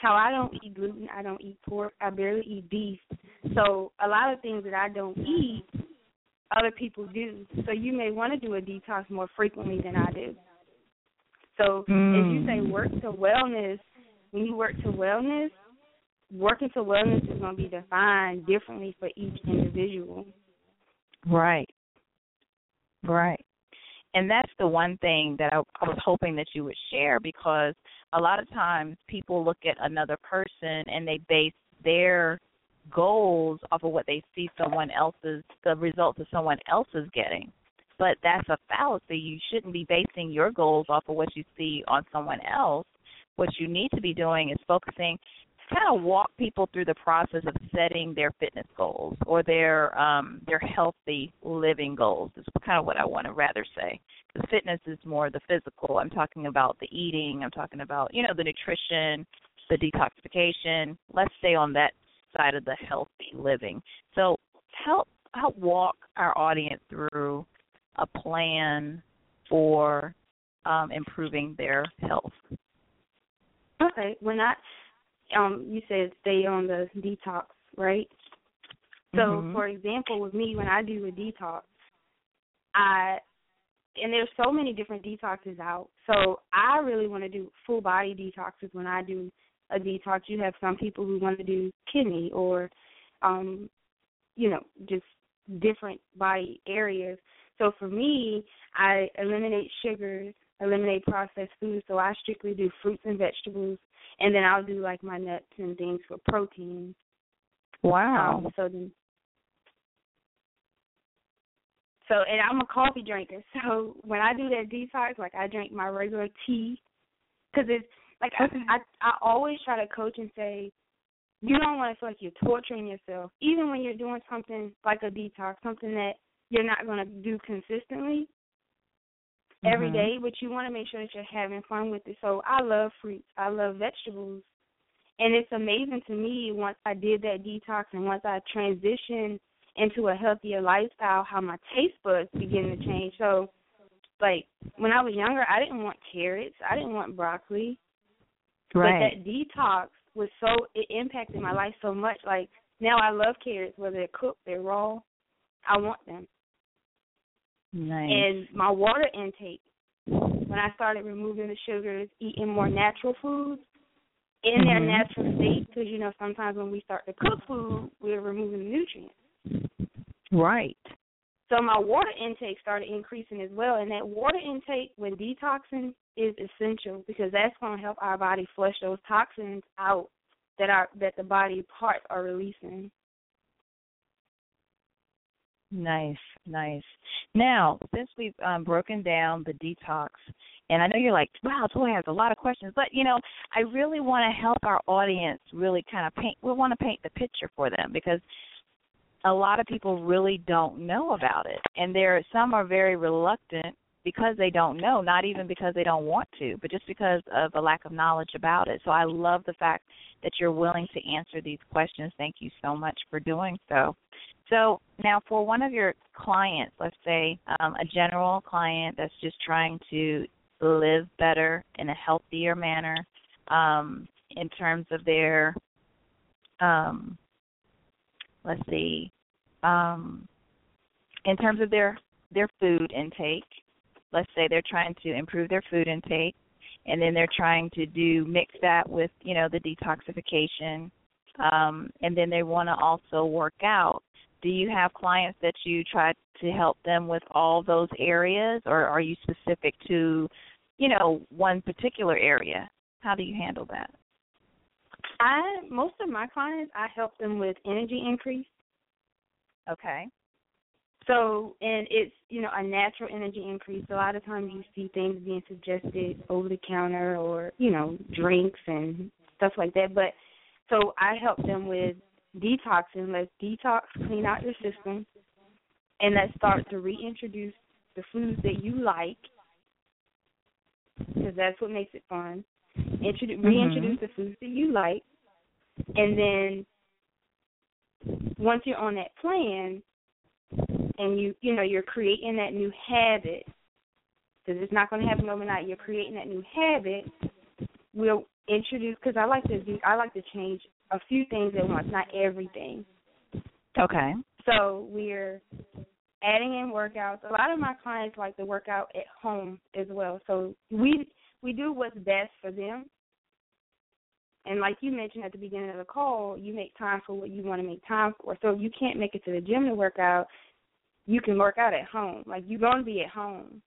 how I don't eat gluten, I don't eat pork, I barely eat beef. So a lot of things that I don't eat, other people do. So you may want to do a detox more frequently than I do. So mm. as you say, work to wellness, when you work to wellness, working to wellness is going to be defined differently for each individual. Right. Right. And that's the one thing that I, I was hoping that you would share, because a lot of times people look at another person and they base their goals off of what they see someone else's, the results of someone else is getting. But that's a fallacy. You shouldn't be basing your goals off of what you see on someone else. What you need to be doing is focusing, kind of walk people through the process of setting their fitness goals or their um, their healthy living goals is kind of what I want to rather say. Because fitness is more the physical. I'm talking about the eating. I'm talking about, you know, the nutrition, the detoxification. Let's stay on that side of the healthy living. So help help walk our audience through a plan for um, improving their health. Okay. When I Um, you said stay on the detox, right? So, mm-hmm. for example, with me, when I do a detox, I, and there's so many different detoxes out, so I really want to do full body detoxes when I do a detox. You have some people who want to do kidney or, um, you know, just different body areas. So for me, I eliminate sugars, eliminate processed foods, so I strictly do fruits and vegetables. And then I'll do, like, my nuts and things for protein. Wow. Um, so then, so, and I'm a coffee drinker. So when I do that detox, like, I drink my regular tea. Because it's, like, okay. I, I I always try to coach and say, you don't want to feel like you're torturing yourself. Even when you're doing something like a detox, something that you're not going to do consistently every mm-hmm. day, but you want to make sure that you're having fun with it. So I love fruits. I love vegetables. And it's amazing to me once I did that detox and once I transitioned into a healthier lifestyle, how my taste buds begin to change. So, like, when I was younger, I didn't want carrots. I didn't want broccoli. Right. But that detox was so, it impacted my life so much. Like, now I love carrots, whether they're cooked, they're raw. I want them. Nice. And my water intake, when I started removing the sugars, eating more natural foods in mm-hmm. their natural state, because, you know, sometimes when we start to cook food, we're removing the nutrients. Right. So my water intake started increasing as well, and that water intake when detoxing is essential because that's going to help our body flush those toxins out that our that the body parts are releasing. Nice, nice. Now, since we've um, broken down the detox, and I know you're like, wow, Toy has a lot of questions, but, you know, I really want to help our audience really kind of paint, we want to paint the picture for them because a lot of people really don't know about it. And there, some are very reluctant because they don't know, not even because they don't want to, but just because of a lack of knowledge about it. So I love the fact that you're willing to answer these questions. Thank you so much for doing so. So now for one of your clients, let's say um, a general client that's just trying to live better in a healthier manner um, in terms of their, um, let's see, um, in terms of their, their food intake, let's say they're trying to improve their food intake, and then they're trying to do mix that with, you know, the detoxification, um, and then they want to also work out. Do you have clients that you try to help them with all those areas, or are you specific to, you know, one particular area? How do you handle that? I most of my clients, I help them with energy increase. Okay. So, and it's, you know, a natural energy increase. A lot of times you see things being suggested over the counter or, you know, drinks and stuff like that. But so I help them with detoxing. Let's detox, clean out your system, and let's start to reintroduce the foods that you like, because that's what makes it fun. Introdu- mm-hmm. Reintroduce the foods that you like, and then once you're on that plan, and you you know you're creating that new habit, because it's not going to happen overnight. You're creating that new habit. We'll introduce, because I like to do, I like to change a few things at once, not everything. Okay. So we're adding in workouts. A lot of my clients like to work out at home as well. So we we do what's best for them. And like you mentioned at the beginning of the call, you make time for what you want to make time for. So if you can't make it to the gym to work out, you can work out at home. Like, you're going to be at home.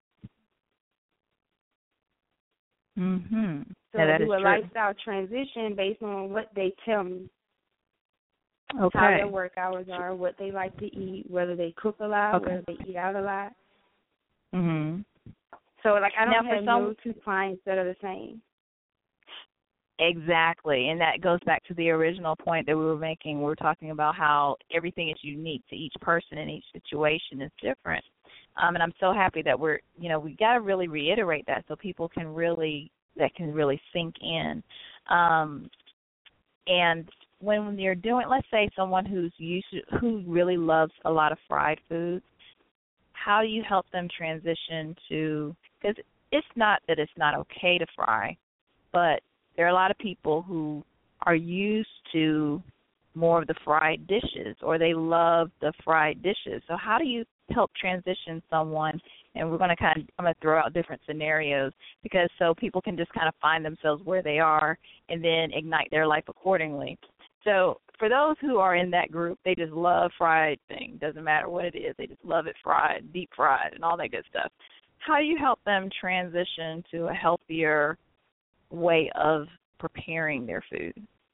Mm-hmm. So yeah, that do is a true. lifestyle transition based on what they tell me. Okay. How their work hours are, what they like to eat, whether they cook a lot, Okay. whether they eat out a lot. Mm-hmm. So, like, I don't Now, for have some- no two clients that are the same. Exactly, and that goes back to the original point that we were making. We were talking about how everything is unique to each person and each situation is different. Um, and I'm so happy that we're, you know, we got to really reiterate that so people can really, that can really sink in. Um, and when you're doing, let's say someone who's used to, who really loves a lot of fried foods, how do you help them transition to, because it's not that it's not okay to fry, but there are a lot of people who are used to more of the fried dishes, or they love the fried dishes. So how do you help transition someone? And we're going to kind of, I'm going to throw out different scenarios because so people can just kind of find themselves where they are and then ignite their life accordingly. So for those who are in that group, they just love fried things. Doesn't matter what it is. They just love it fried, deep fried, and all that good stuff. How do you help them transition to a healthier way of preparing their food?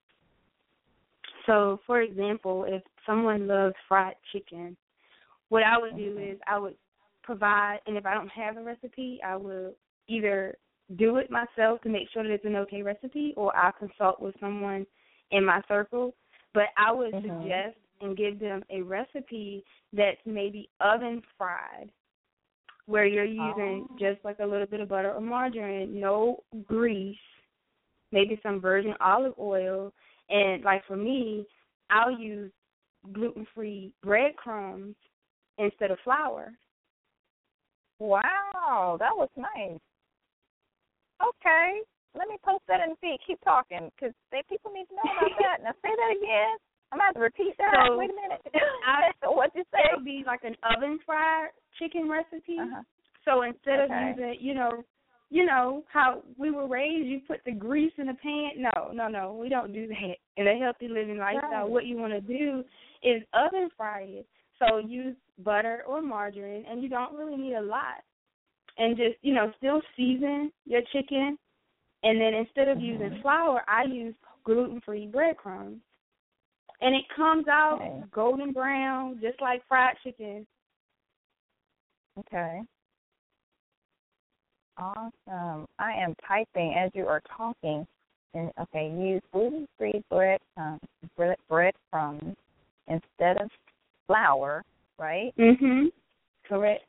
So, for example, if someone loves fried chicken, what I would do is I would provide, and if I don't have a recipe, I will either do it myself to make sure that it's an okay recipe, or I'll consult with someone in my circle. But I would Mm-hmm. suggest and give them a recipe that's maybe oven fried, where you're using Oh. just like a little bit of butter or margarine, no grease, maybe some virgin olive oil. And like for me, I'll use gluten-free breadcrumbs instead of flour. Wow, that was nice. Okay, let me post that in the feed. Keep talking, because people need to know about that. Now say that again. I'm going to have to repeat that. So, Wait a minute. I, so what'd you say? It'll be like an oven-fried chicken recipe. Uh-huh. So instead Okay. of using, you know, you know how we were raised, you put the grease in the pan. No, no, no, we don't do that. In a healthy living lifestyle, Right. what you want to do is oven fry it. So use butter or margarine, and you don't really need a lot. And just, you know, still season your chicken. And then instead of Mm-hmm. using flour, I use gluten-free breadcrumbs. And it comes out Okay. golden brown, just like fried chicken. Okay. Awesome. I am typing as you are talking. And okay, use gluten-free bread um, bread breadcrumbs instead of flour, right? Mm-hmm. Correct.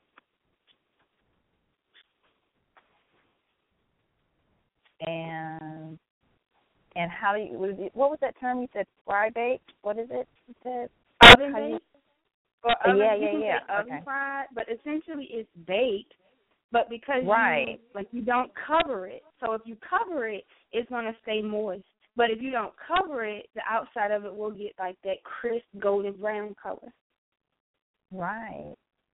And and how do you what was, it, what was that term you said? Fry bake? What is it? You said Oven how do you- baked. Or oven, yeah, you yeah, can yeah. say oven Okay. fried, but essentially it's baked. But because Right. you like you don't cover it, so if you cover it, it's gonna stay moist. But if you don't cover it, the outside of it will get like that crisp golden brown color. Right.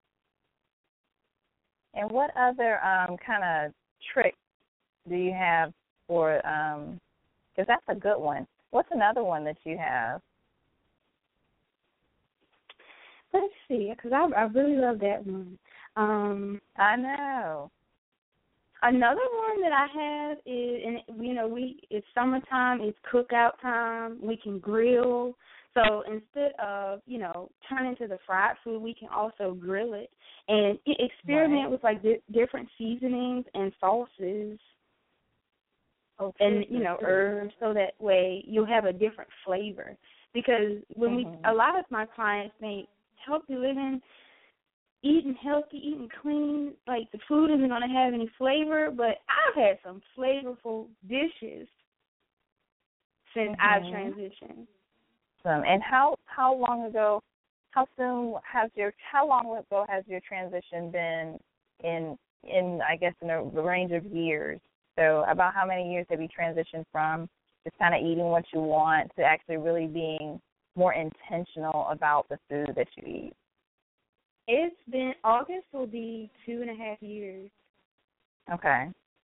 And what other um, kind of tricks do you have for? Because that's a good one. What's another one that you have? Let's see, because I I really love that one. Um, I know. Another one that I have is, and you know, we it's summertime, it's cookout time. We can grill. So instead of, you know, turning to the fried food, we can also grill it and experiment Right. with like di- different seasonings and sauces Oh, and, true, you know, true. herbs, so that way you'll have a different flavor. Because when Mhm. we, a lot of my clients think healthy living, eating healthy, eating clean, like the food isn't going to have any flavor, but I've had some flavorful dishes since I've Mhm. transitioned. Awesome. And how how long ago? How soon has your how long ago has your transition been in in I guess in a range of years? So about how many years have you transitioned from just kind of eating what you want to actually really being more intentional about the food that you eat? It's been, August will be two and a half years. Okay.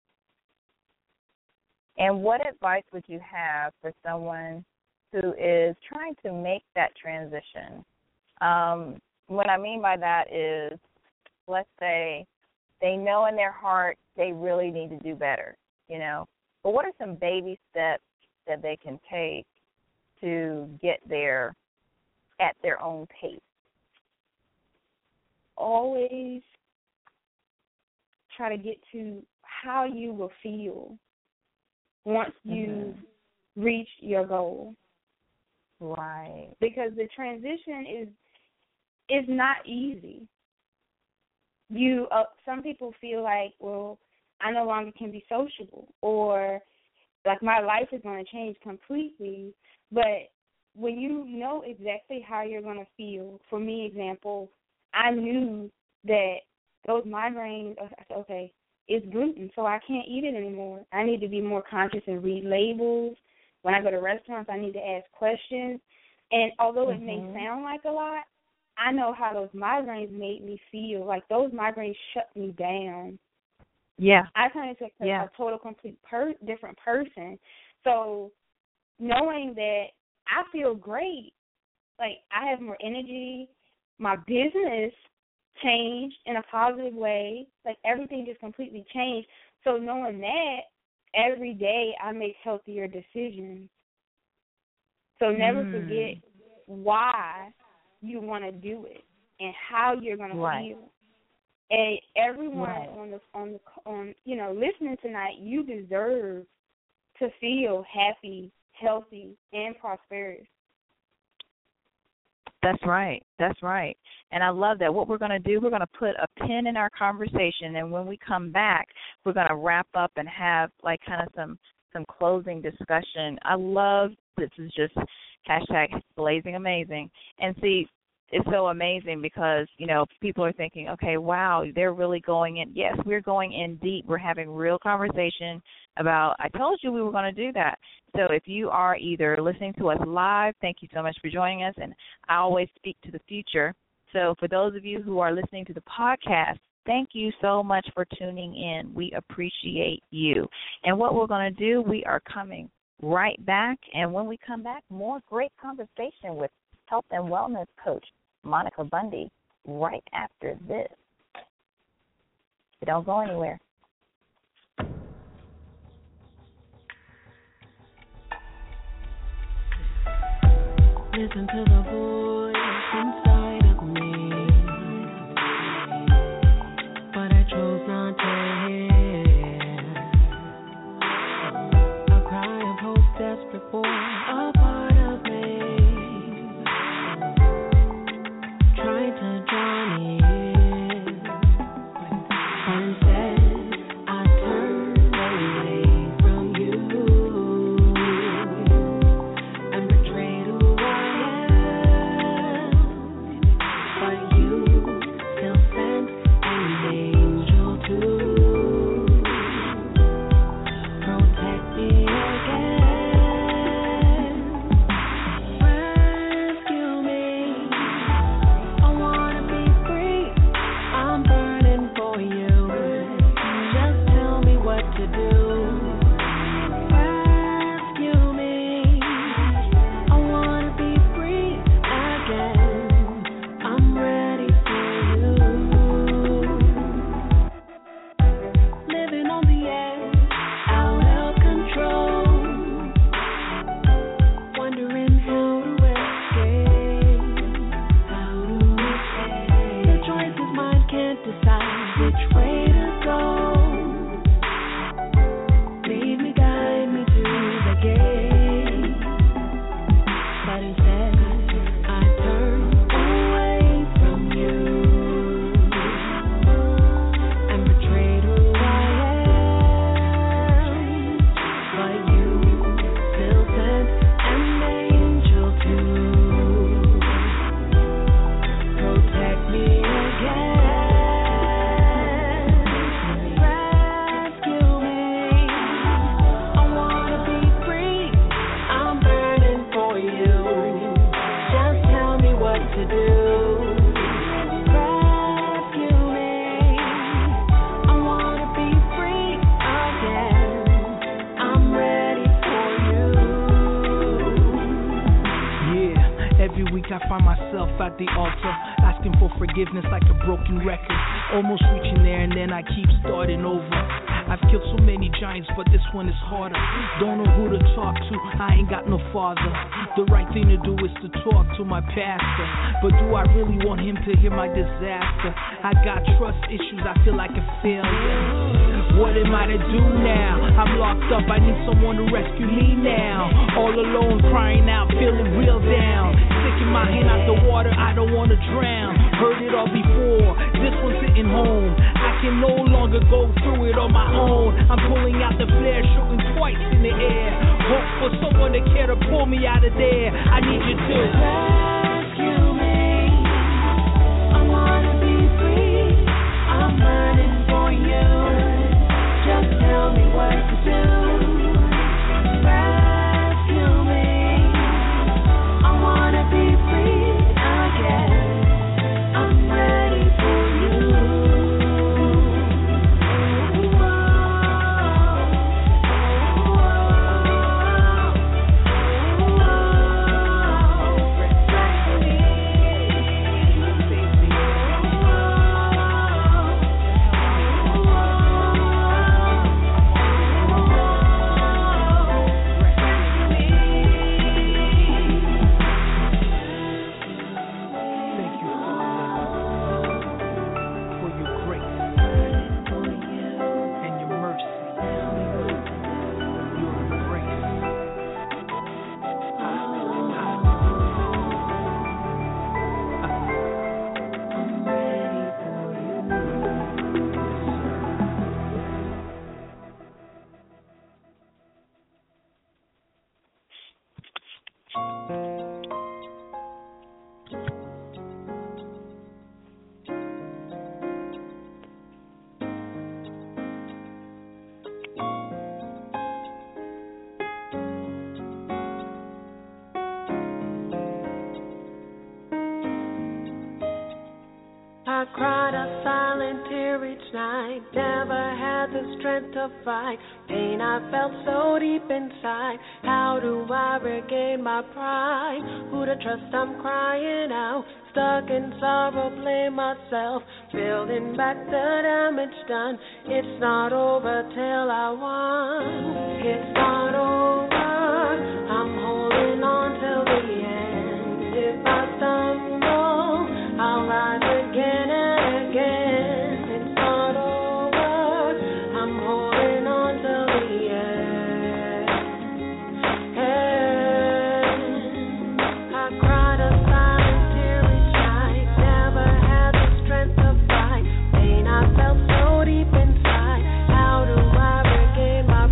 And what advice would you have for someone who is trying to make that transition? Um, what I mean by that is, let's say they know in their heart they really need to do better, you know. But what are some baby steps that they can take to get there at their own pace? Always try to get to how you will feel once you mm-hmm. reach your goal. Right. Because the transition is is not easy. You uh, some people feel like, well, I no longer can be sociable, or like my life is going to change completely. But when you know exactly how you're going to feel, for me, example, I knew that those migraines, I said, okay, it's gluten, so I can't eat it anymore. I need to be more conscious and read labels. When I go to restaurants, I need to ask questions. And although it mm-hmm. may sound like a lot, I know how those migraines made me feel. Like those migraines shut me down. Yeah. I turned into a, yeah. a total, complete, per, different person. So knowing that I feel great, like I have more energy, my business changed in a positive way, like everything just completely changed. So knowing that, every day I make healthier decisions. So never mm. forget why you want to do it and how you're going right. to feel. And everyone right. on the on the on you know listening tonight, you deserve to feel happy, healthy, and prosperous. That's right. That's right. And I love that. What we're going to do, we're going to put a pin in our conversation, and when we come back, we're going to wrap up and have like kind of some some closing discussion. I love this is just hashtag blazing amazing. And see, it's so amazing because, you know, people are thinking, okay, wow, they're really going in. Yes, we're going in deep. We're having real conversation about, I told you we were going to do that. So if you are either listening to us live, thank you so much for joining us. And I always speak to the future. So for those of you who are listening to the podcast, thank you so much for tuning in. We appreciate you. And what we're going to do, we are coming right back. And when we come back, more great conversation with health and wellness coach Monica Bundy right after this. So don't go anywhere. Listen to the voice inside of me, but I chose not to hear. A cry of hope desperate for a part of me, trying to draw me in, but instead I turned away from you and betrayed who I am. find myself at the altar, asking for forgiveness like a broken record. Almost reaching there and then I keep starting over. I've killed so many giants, but this one is harder. Don't know who to talk to, I ain't got no father. The right thing to do is to talk to my pastor, but do I really want him to hear my disaster? I got trust issues, I feel like a failure. What am I to do now? I'm locked up, I need someone to rescue me now. All alone, crying out, feeling real down. Sticking my hand out the water, I don't want to drown. Heard it all before, this one's hitting home. I can no longer go through it on my own. I'm pulling out the flare, shooting twice in the air. Hope for someone to care to pull me out of there. I need you to rescue me. I wanna be free. I'm burning for you. Just tell me what to do. Rescue me. I wanna be free again. I'm ready for you. I cried a silent tear each night, never had the strength to fight. Pain I felt so deep inside, how do I regain my pride? Who to trust, I'm crying out, stuck in sorrow, blame myself. Building back the damage done, it's not over till I won. It's not over, I'm holding on till the end. If I stumble, I'll rise again and again. It's not over, I'm holding on till the end. And I cried a silent tear each night, never had the strength to fight. Pain I felt so deep inside, how do I regain my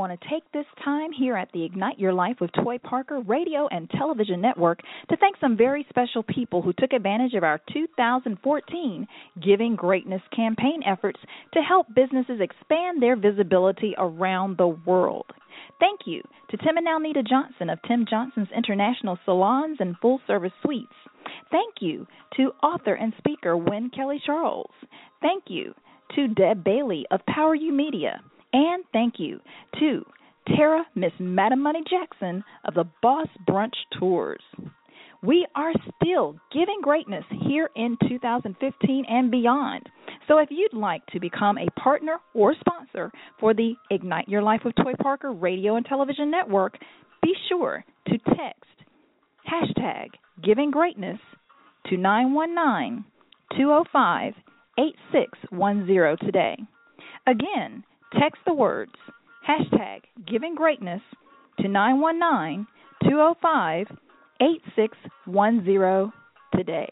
want to take this time here at the Ignite Your Life with Toy Parker radio and television network to thank some very special people who took advantage of our two thousand fourteen Giving Greatness campaign efforts to help businesses expand their visibility around the world. Thank you to Tim and Alnita Johnson of Tim Johnson's International Salons and Full Service Suites. Thank you to author and speaker Wynn Kelly Charles. Thank you to Deb Bailey of Power U Media. And thank you to Tara Miss Madam Money Jackson of the Boss Brunch Tours. We are still giving greatness here in two thousand fifteen and beyond. So if you'd like to become a partner or sponsor for the Ignite Your Life with Toy Parker radio and television network, be sure to text hashtag Giving Greatness to nine one nine, two zero five, eight six one zero today. Again, text the words hashtag Giving Greatness to nine one nine, two zero five, eight six one zero today.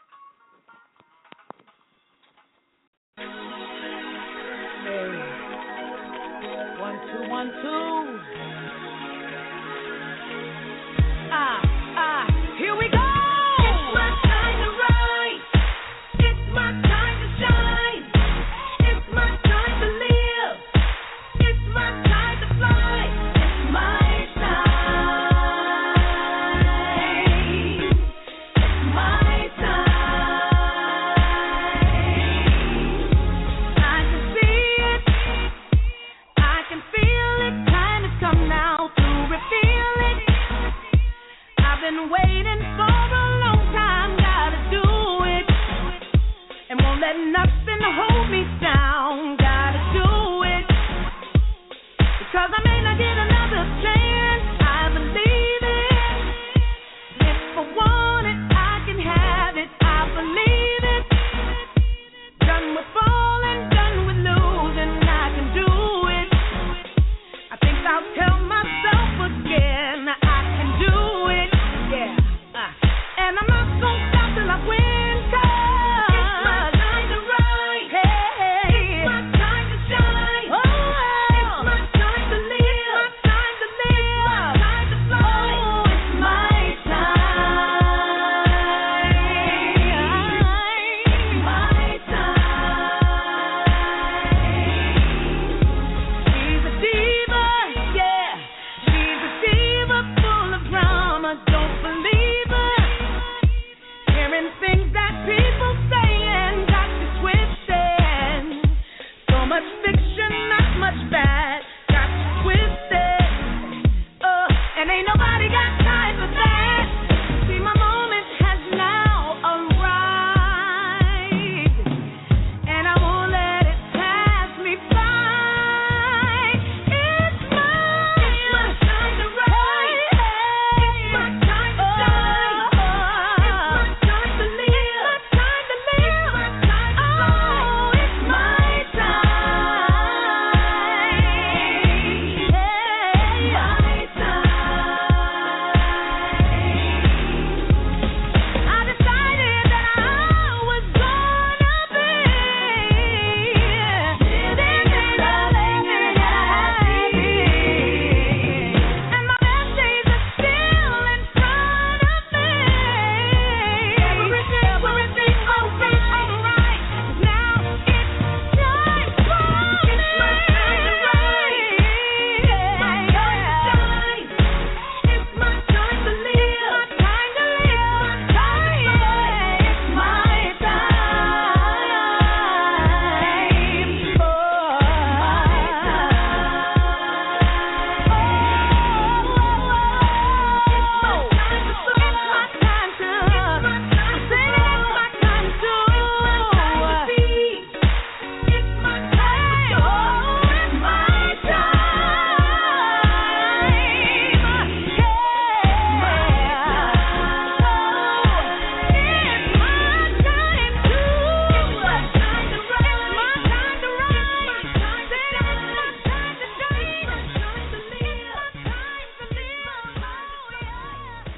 Hey. One, two, one, two. Ah, ah, here we go. It's my time to rise. It's my time to shine. It's my time to live. It's my time to fly. It's my time. It's my time. I can see it. I can feel it. Time has come now to reveal it. I've been waiting for a long time. Gotta do it. And won't let nothing hold me down. Gotta do it. Because I may not get another chance. I believe it. If I want it, I can have it. I believe it. Done with falling, done with losing. I can do it. I think I'll tell myself again. I can do it. Yeah. Uh, and I'm not gonna stop till I win. 'Cause it's my time to rise. Hey. It's my time to shine. Oh. It's my time to live. It's my time to live. My time to fly. Oh, it's my time. It's my time. She's a diva, yeah. She's a diva full of drama. Don't believe her. Hearing things that people say and got you twisted. So much fiction, not much bad. Got you twisted. Uh, and ain't nobody got time for that. See, my moment has now arrived. And I won't let it pass me by. It's my, it's my time to rise. It's my time to shine. It's my time to live. It's my time to live. It's my time to fly. Oh, it's my time. Hey, my time. I decided that I was gonna be living and loving and happy. And my best days are still in front of me. Everything, everything, alright, alright. Now it's time for me. It's my time to rise. It's my time to shine. It's my time to live. My time to live. My time to fly. It's my time. Oh,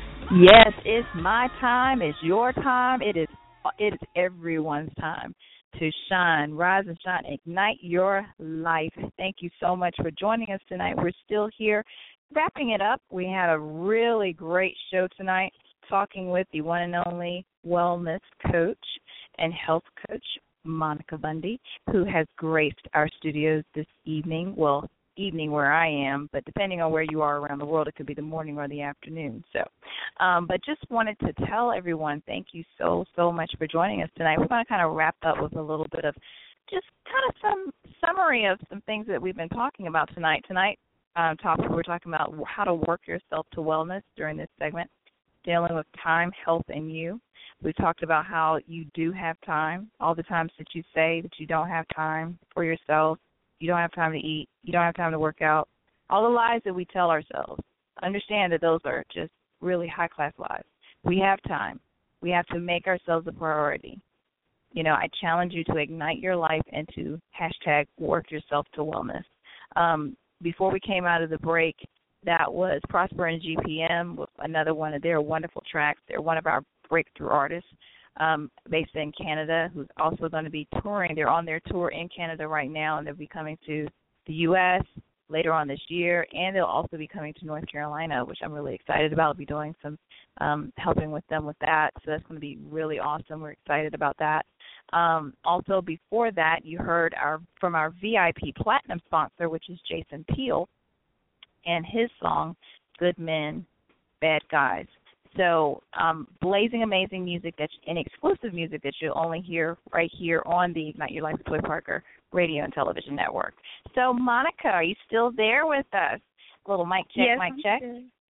Yes, it's my time. It's your time. It is it is everyone's time. to shine. Rise and shine. Ignite your life. Thank you so much for joining us tonight. We're still here wrapping it up. We had a really great show tonight, talking with the one and only wellness coach and health coach, Monica Bundy, who has graced our studios this evening. Well, evening where I am, but depending on where you are around the world, it could be the morning or the afternoon. So, um, but just wanted to tell everyone, thank you so, so much for joining us tonight. We're going to kind of wrap up with a little bit of just kind of some summary of some things that we've been talking about tonight. Tonight, um, topic we're talking about how to work yourself to wellness during this segment, dealing with time, health, and you. We talked about how you do have time, all the times that you say that you don't have time for yourself, you don't have time to eat, you don't have time to work out, all the lies that we tell ourselves. Understand that those are just really high-class lies. We have time. We have to make ourselves a priority. You know, I challenge you to ignite your life and to hashtag work yourself to wellness. Um, before we came out of the break, that was Prosper and G P M with another one of their wonderful tracks. They're one of our breakthrough artists um, based in Canada who's also going to be touring. They're on their tour in Canada right now, and they'll be coming to the U S later on this year, and they'll also be coming to North Carolina, which I'm really excited about. I'll be doing some um, helping with them with that, so that's going to be really awesome. We're excited about that. Um, also, before that, you heard our from our V I P Platinum sponsor, which is Jason Peele, and his song, Good Men, Bad Guys. So um, blazing amazing music that's and exclusive music that you'll only hear right here on the Ignite Your Life with Toy Parker radio and television network. So, Monica, are you still there with us? A little mic check, yes, mic I'm check.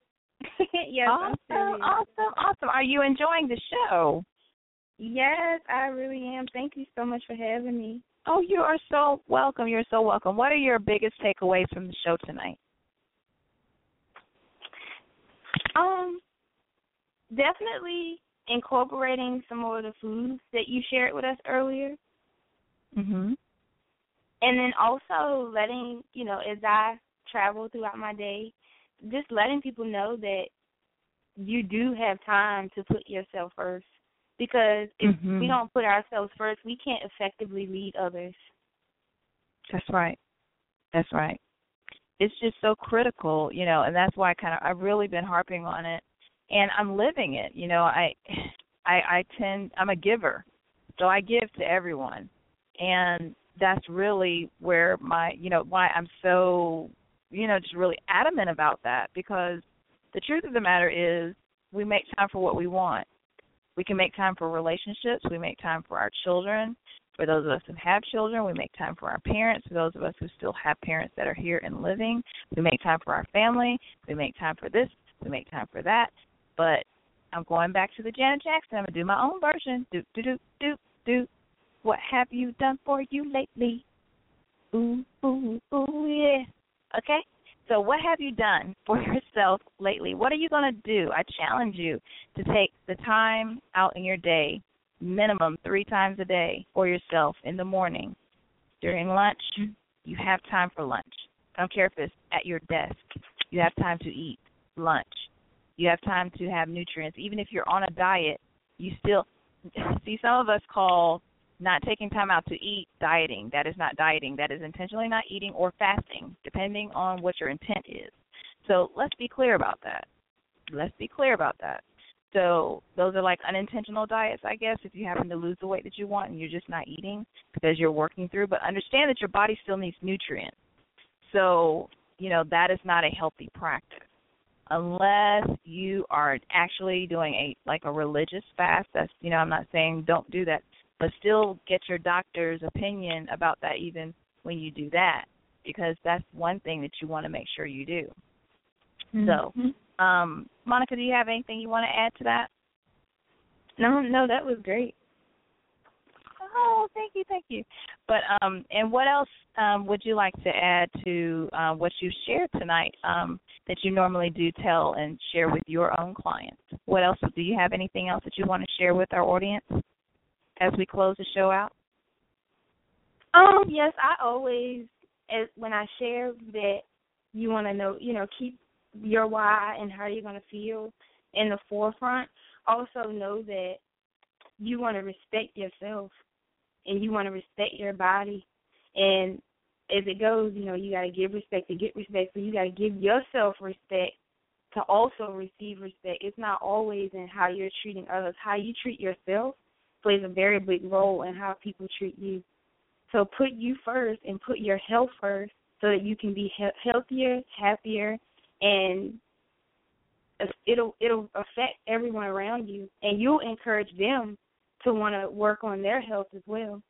yes, awesome, I'm still here. awesome, awesome. Are you enjoying the show? Yes, I really am. Thank you so much for having me. Oh, you are so welcome. You're so welcome. What are your biggest takeaways from the show tonight? Um, definitely incorporating some more of the foods that you shared with us earlier. Mhm. And then also letting, you know, as I travel throughout my day, just letting people know that you do have time to put yourself first. Because if mm-hmm. we don't put ourselves first, we can't effectively lead others. That's right. That's right. It's just so critical, you know, and that's why I kind of I've really been harping on it, and I'm living it. You know, I, I, I tend I'm a giver, so I give to everyone, and that's really where my, you know, why I'm so, you know, just really adamant about that, because the truth of the matter is we make time for what we want. We can make time for relationships. We make time for our children. For those of us who have children, we make time for our parents. For those of us who still have parents that are here and living, we make time for our family. We make time for this. We make time for that. But I'm going back to the Janet Jackson. I'm going to do my own version. Do, do, do, do, do. What have you done for you lately? Ooh, ooh, ooh, yeah. Okay? So what have you done for yourself lately? What are you going to do? I challenge you to take the time out in your day, minimum three times a day, for yourself in the morning. During lunch, you have time for lunch. I don't care if it's at your desk. You have time to eat lunch. You have time to have nutrients. Even if you're on a diet, you still – see, some of us call – not taking time out to eat dieting. That is not dieting. That is intentionally not eating or fasting, depending on what your intent is. So let's be clear about that. Let's be clear about that. So those are like unintentional diets, I guess, if you happen to lose the weight that you want and you're just not eating because you're working through. But understand that your body still needs nutrients. So, you know, that is not a healthy practice. Unless you are actually doing a like a religious fast. That's, you know, I'm not saying don't do that. But still get your doctor's opinion about that even when you do that, because that's one thing that you want to make sure you do. Mm-hmm. So, um, Monica, do you have anything you want to add to that? No, no, that was great. Oh, thank you, thank you. But um, and what else um, would you like to add to uh, what you shared tonight um, that you normally do tell and share with your own clients? What else? Do you have anything else that you want to share with our audience as we close the show out? Um, yes, I always, as, when I share that you want to know, you know, keep your why and how you're going to feel in the forefront. Also know that you want to respect yourself and you want to respect your body. And as it goes, you know, you got to give respect to get respect. So you got to give yourself respect to also receive respect. It's not always in how you're treating others. How you treat yourself plays a very big role in how people treat you. So put you first and put your health first so that you can be he- healthier, happier, and it'll it'll affect everyone around you, and you'll encourage them to want to work on their health as well.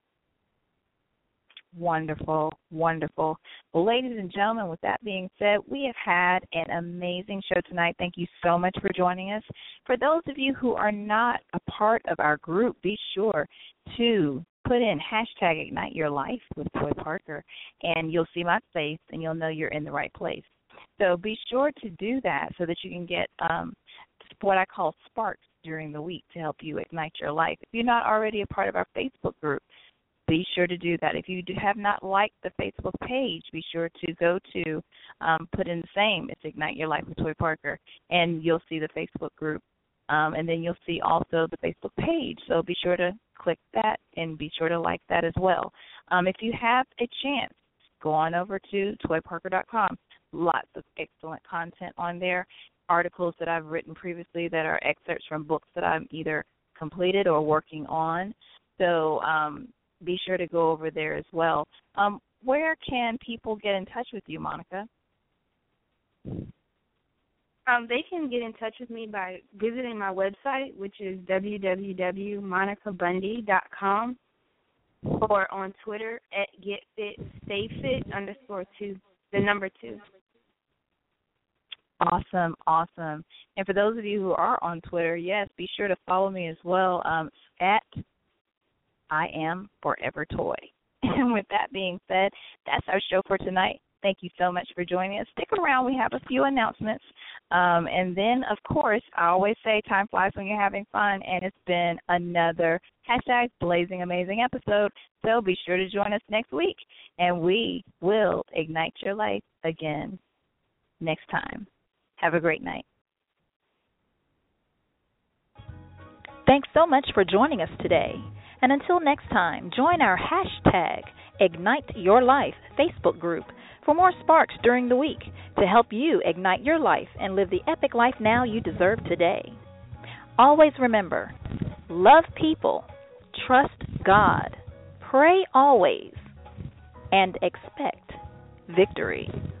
Wonderful, wonderful. Well, ladies and gentlemen, with that being said, we have had an amazing show tonight. Thank you so much for joining us. For those of you who are not a part of our group, be sure to put in hashtag Ignite Your Life with Toy Parker, and you'll see my face, and you'll know you're in the right place. So be sure to do that so that you can get um, what I call sparks during the week to help you ignite your life. If you're not already a part of our Facebook group, be sure to do that. If you do have not liked the Facebook page, be sure to go to, um, put in the same, it's Ignite Your Life with Toy Parker, and you'll see the Facebook group. Um, and then you'll see also the Facebook page. So be sure to click that and be sure to like that as well. Um, if you have a chance, go on over to toy parker dot com. Lots of excellent content on there, articles that I've written previously that are excerpts from books that I'm either completed or working on. So um, be sure to go over there as well. Um, where can people get in touch with you, Monica? Um, they can get in touch with me by visiting my website, which is w w w dot monica bundy dot com, or on Twitter at getfitstayfit underscore two, the number two. Awesome, awesome. And for those of you who are on Twitter, yes, be sure to follow me as well um, at I Am Forever Toy. And with that being said, that's our show for tonight. Thank you so much for joining us. Stick around. We have a few announcements. Um, and then, of course, I always say time flies when you're having fun, and it's been another hashtag Blazing Amazing episode. So be sure to join us next week, and we will ignite your life again next time. Have a great night. Thanks so much for joining us today. And until next time, join our hashtag Ignite Your Life Facebook group for more sparks during the week to help you ignite your life and live the epic life now you deserve today. Always remember, love people, trust God, pray always, and expect victory.